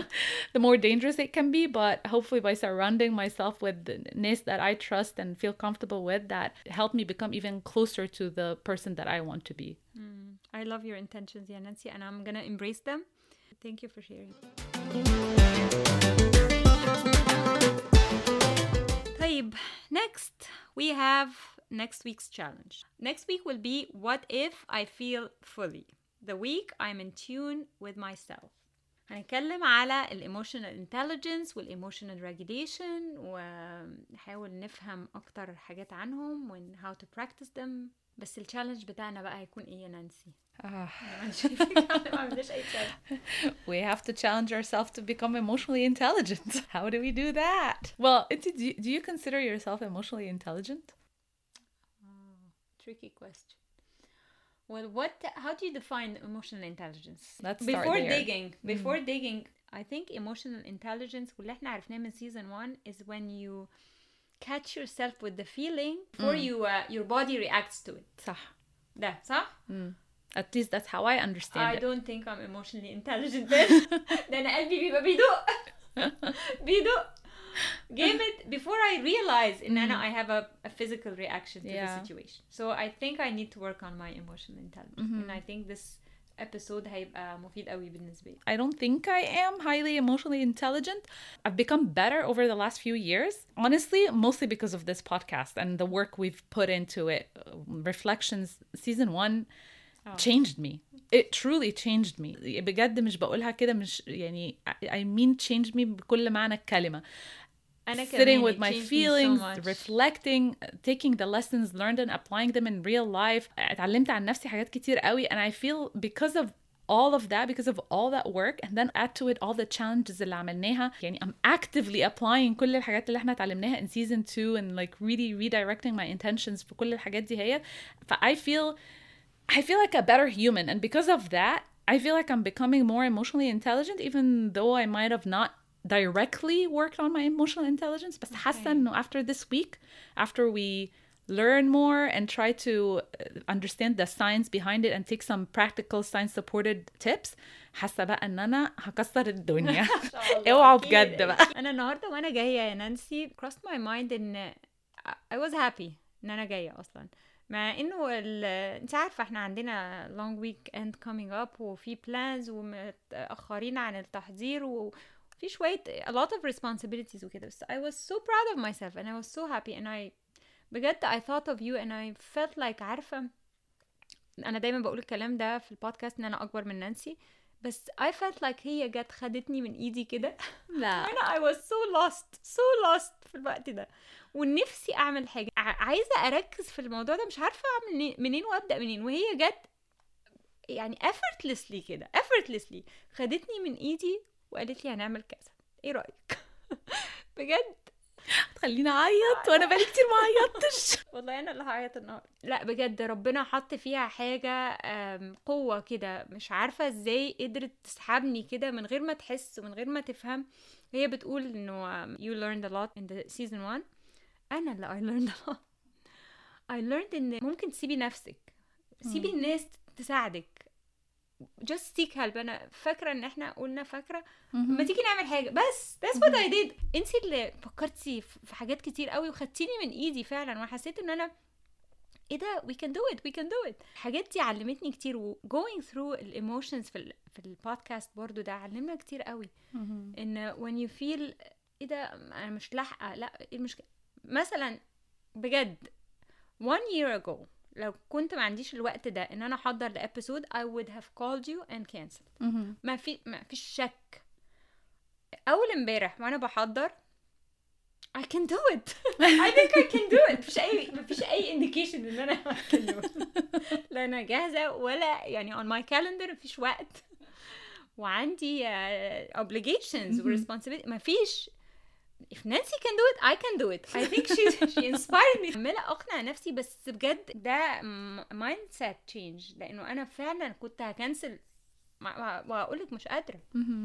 Speaker 2: the more dangerous it can be. But hopefully by surrounding myself with ness that I trust and feel comfortable with, that helped me become even closer to the person that I want to be.
Speaker 1: Mm. I love your intentions, yeah, Nancy, and I'm gonna embrace them. Thank you for sharing. طيب, next we have next week's challenge. Next week will be what if I feel fully, the week I'm in tune with myself. هنتكلم على emotional intelligence emotional regulation, ونحاول نفهم اكتر حاجات عنهم and how to practice them. بس الchallenge بتاعنا بقى هيكون ايه يا نانسي؟
Speaker 2: We have to challenge ourselves to become emotionally intelligent. How do we do that? Well, do you, do you consider yourself emotionally intelligent?
Speaker 1: Oh, tricky question. Well, what? How do you define emotional intelligence?
Speaker 2: Let's
Speaker 1: start
Speaker 2: before
Speaker 1: there. digging. Before
Speaker 2: mm.
Speaker 1: digging, I think emotional intelligence واللي احنا عرفناه من season one is when you catch yourself with the feeling before mm. you uh, your body reacts to it.
Speaker 2: صح.
Speaker 1: ده صح؟
Speaker 2: Mm. At least that's how I understand
Speaker 1: I
Speaker 2: it.
Speaker 1: I don't think I'm emotionally intelligent then. ده أنا قلبي بيبقى بيدق بيدق جامد before I realize إن أنا I have a, a physical reaction to yeah. the situation. So I think I need to work on my emotional intelligence. Mm-hmm. And I think this episode هيبقى مفيد قوي بالنسبة لي.
Speaker 2: I don't think I am highly emotionally intelligent. I've become better over the last few years. Honestly, mostly because of this podcast and the work we've put into it. Reflections, season one oh. changed me. It truly changed me. بجد مش بقولها كده مش يعني I mean changed me بكل معنى الكلمة. Sitting with my feelings, so reflecting, taking the lessons learned and applying them in real life. اتعلمت عن نفسي حاجات كتير قوي, and I feel because of all of that, because of all that work, and then add to it all the challenges اللي عملناها. يعني I'm actively applying كل الحاجات اللي احنا اتعلمناها in season two and like really redirecting my intentions في كل الحاجات دي هي. ف I feel I feel like a better human, and because of that, I feel like I'm becoming more emotionally intelligent, even though I might have not directly worked on my emotional intelligence. But حاسة إنه after this week, after we learn more and try to understand the science behind it and take some practical science supported tips, حاسة بقى إن أنا هكسر الدنيا. اوعوا بجد بقى.
Speaker 1: أنا النهاردة وأنا جاية يا نانسي crossed my mind إن I was happy إن أنا جاية أصلاً. مع إنه أنت عارفة إحنا عندنا long weekend coming up وفي plans ومتأخرين عن التحضير و في شوية a lot of responsibilities وكده. بس I was so proud of myself and I was so happy and I بجد I thought of you and I felt like عارفة أنا دايما بقول الكلام ده في البودكاست إن أنا أكبر من نانسي, بس I felt like هي جت خدتني من إيدي كده.
Speaker 2: لا
Speaker 1: أنا I was so lost so lost في الوقت ده, ونفسي أعمل حاجة, عايزة أركز في الموضوع ده, مش عارفة أعمل منين وأبدأ منين, وهي جت يعني effortlessly كده effortlessly خدتني من ايدي وقالت لي هنعمل كذا، ايه رأيك؟ بجد
Speaker 2: تخليني اعيط وانا بقالي كتير ما عيطتش.
Speaker 1: والله انا اللي هعيط النهارده. لا بجد ربنا حط فيها حاجه قوه كده، مش عارفه ازاي قدرت تسحبني كده من غير ما تحس ومن غير ما تفهم. هي بتقول انه you learned a lot in the season one. انا اللي I learned a lot. I learned ان ممكن تسيبي نفسك، سيبي الناس تساعدك. just seek help. انا فاكره ان احنا قلنا فاكره ما تيجي نعمل حاجه بس that's what I did. انت اللي فكرتي في حاجات كتير قوي وخدتيني من ايدي فعلا، وحسيت ان انا ايه ده we can do it we can do it. الحاجات دي علمتني كتير، و going through الايموشنز في ال في البودكاست برضو ده علمنا كتير قوي. ان when you feel ايه ده انا مش لاحقه، لا ايه المشكله. مثلا بجد one year ago لو كنت ما عنديش الوقت ده ان انا احضر لابيسود I would have called you and canceled. ما في ما فيش شك. اول امبارح وانا بحضر I can do it. I think I can do it. مفيش اي مفيش اي indication ان انا I can do it. لا انا جاهزه ولا يعني on my calendar مفيش وقت وعندي uh, obligations و responsibility. مفيش. if Nancy can do it I can do it. I think she she inspired me. عمالة اقنع نفسي بس بجد ده mindset change، لانه انا فعلا كنت هكنسل واقولك مش قادرة.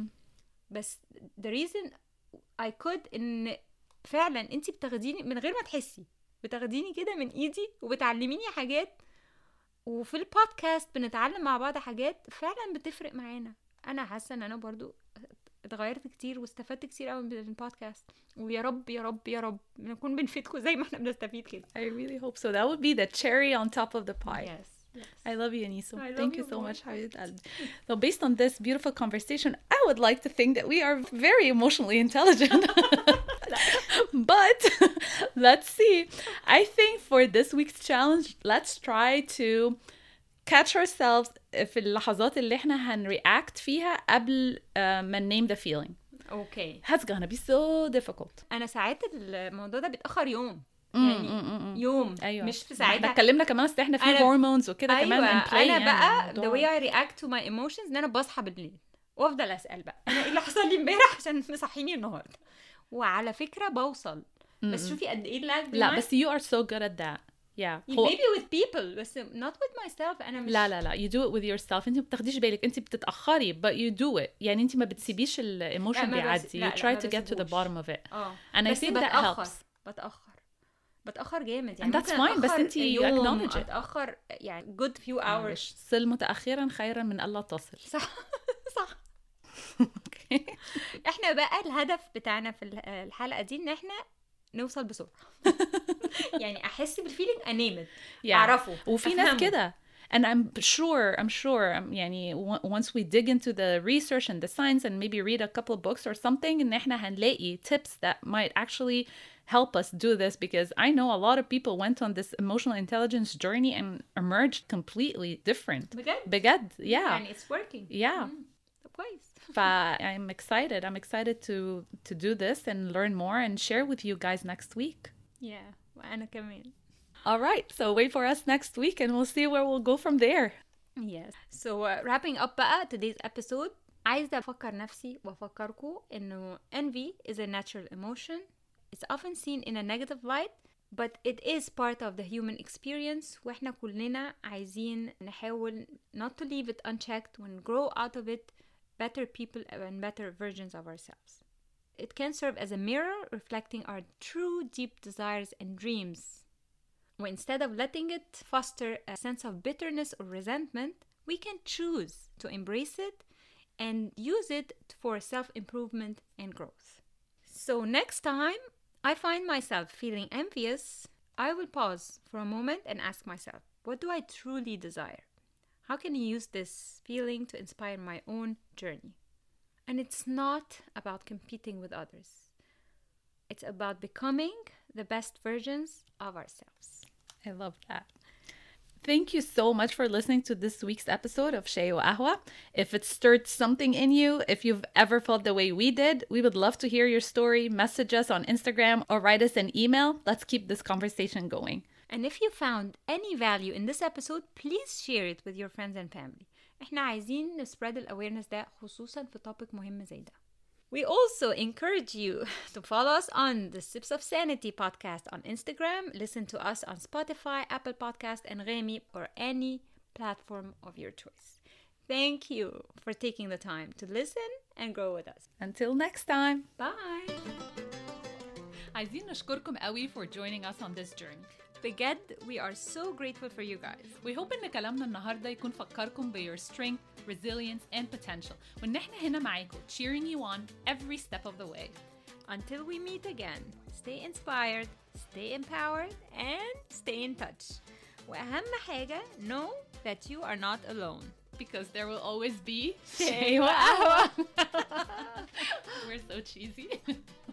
Speaker 1: بس the reason I could ان فعلا انتي بتاخديني من غير ما تحسي، بتاخديني كده من ايدي وبتعلميني حاجات، وفي البودكاست بنتعلم مع بعض حاجات فعلا بتفرق معانا. انا حاسه ان انا برضو اتغيرت كتير واستفدت كتير قوي من البودكاست، ويا رب يا رب يا رب نكون بنفيدكم زي ما احنا بنستفيد كده.
Speaker 2: I really hope so. That would be the cherry on top of the pie.
Speaker 1: Yes. Yes.
Speaker 2: I love you, Aniso.
Speaker 1: I
Speaker 2: Thank
Speaker 1: love
Speaker 2: you
Speaker 1: you
Speaker 2: so
Speaker 1: more.
Speaker 2: much. So based on this beautiful conversation, I would like to think that we are very emotionally intelligent. But let's see. I think for this week's challenge, let's try to catch ourselves في اللحظات اللي احنا هنreact فيها قبل uh, ما name the feeling.
Speaker 1: Okay.
Speaker 2: That's gonna be so difficult.
Speaker 1: انا ساعات الموضوع ده بيتأخر يوم. يعني
Speaker 2: م- م-
Speaker 1: يوم
Speaker 2: أيوة.
Speaker 1: مش في ساعتها.
Speaker 2: احنا اتكلمنا كمان اصل احنا في
Speaker 1: أنا...
Speaker 2: هرمونز وكده
Speaker 1: أيوة.
Speaker 2: كمان in play.
Speaker 1: انا
Speaker 2: يعني
Speaker 1: بقى the
Speaker 2: الموضوع...
Speaker 1: way I react to my emotions ان انا بصحى بالليل وافضل اسال بقى انا ايه اللي حصل لي امبارح عشان مصحيني النهارده. وعلى فكره بوصل بس شوفي قد ايه اللاج.
Speaker 2: لا بس you are so good at that. Yeah.
Speaker 1: maybe with people بس not with myself. انا مش
Speaker 2: لا لا لا you do it with yourself. انت ما بتاخديش بالك، انت بتتاخري but you do it. يعني انت ما بتسيبيش الايموشن بيعدي. You try to get to the bottom of it.
Speaker 1: اه
Speaker 2: and I think that helps.
Speaker 1: بتاخر بتاخر جامد يعني.
Speaker 2: and that's fine بس انت acknowledge it.
Speaker 1: اتاخر يعني good few hours.
Speaker 2: صل متاخرا خيرا من الله تصل.
Speaker 1: صح صح. احنا بقى الهدف بتاعنا في الحلقه دي ان احنا نوصل بسرعه. يعني احس بالفيلينج انام
Speaker 2: yeah.
Speaker 1: اعرفه.
Speaker 2: وفي ناس كده. And I'm sure, I'm sure, um, يعني once we dig into the research and the science and maybe read a couple of books or something, إن إحنا هنلاقي tips that might actually help us do this, because I know a lot of people went on this emotional intelligence journey and emerged completely different.
Speaker 1: بجد؟
Speaker 2: بجد, yeah.
Speaker 1: يعني it's working.
Speaker 2: Yeah.
Speaker 1: Mm. كويس.
Speaker 2: ف I'm excited. I'm excited to to do this and learn more and share with you guys next week.
Speaker 1: Yeah, وأنا كمان.
Speaker 2: All right, so wait for us next week and we'll see where we'll go from there.
Speaker 1: Yes. So uh, wrapping up بقى today's episode, عايزة أفكر نفسي وأفكركم إنه envy is a natural emotion. It's often seen in a negative light, but it is part of the human experience. وإحنا كلنا عايزين نحاول not to leave it unchecked and grow out of it better people and better versions of ourselves. It can serve as a mirror reflecting our true deep desires and dreams. Well, instead of letting it foster a sense of bitterness or resentment, we can choose to embrace it and use it for self-improvement and growth. So next time I find myself feeling envious, I will pause for a moment and ask myself, what do I truly desire? How can I use this feeling to inspire my own journey? And it's not about competing with others. It's about becoming the best versions of ourselves.
Speaker 2: I love that. Thank you so much for listening to this week's episode of Shay wa Ahwa. If it stirred something in you, if you've ever felt the way we did, we would love to hear your story. Message us on Instagram or write us an email. Let's keep this conversation going.
Speaker 1: And if you found any value in this episode, please share it with your friends and family. احنا عايزين نسبريد ال awareness ده خصوصا في topic مهم زي ده. We also encourage you to follow us on the Sips of Sanity podcast on Instagram, listen to us on Spotify, Apple Podcast, and Remi, or any platform of your choice. Thank you for taking the time to listen and grow with us.
Speaker 2: Until next time.
Speaker 1: Bye.
Speaker 2: عايزين نشكركم قوي for joining us on this journey.
Speaker 1: بجد we are so grateful for you guys.
Speaker 2: We hope إن كلامنا النهاردة يكون فكركم ب your strength, resilience, and potential. وإن إحنا هنا معاكم cheering you on every step of the way.
Speaker 1: Until we meet again, stay inspired, stay empowered, and stay in touch. وأهم حاجة, know that you are not alone.
Speaker 2: Because there will always be
Speaker 1: شاي وقهوة.
Speaker 2: We're so cheesy.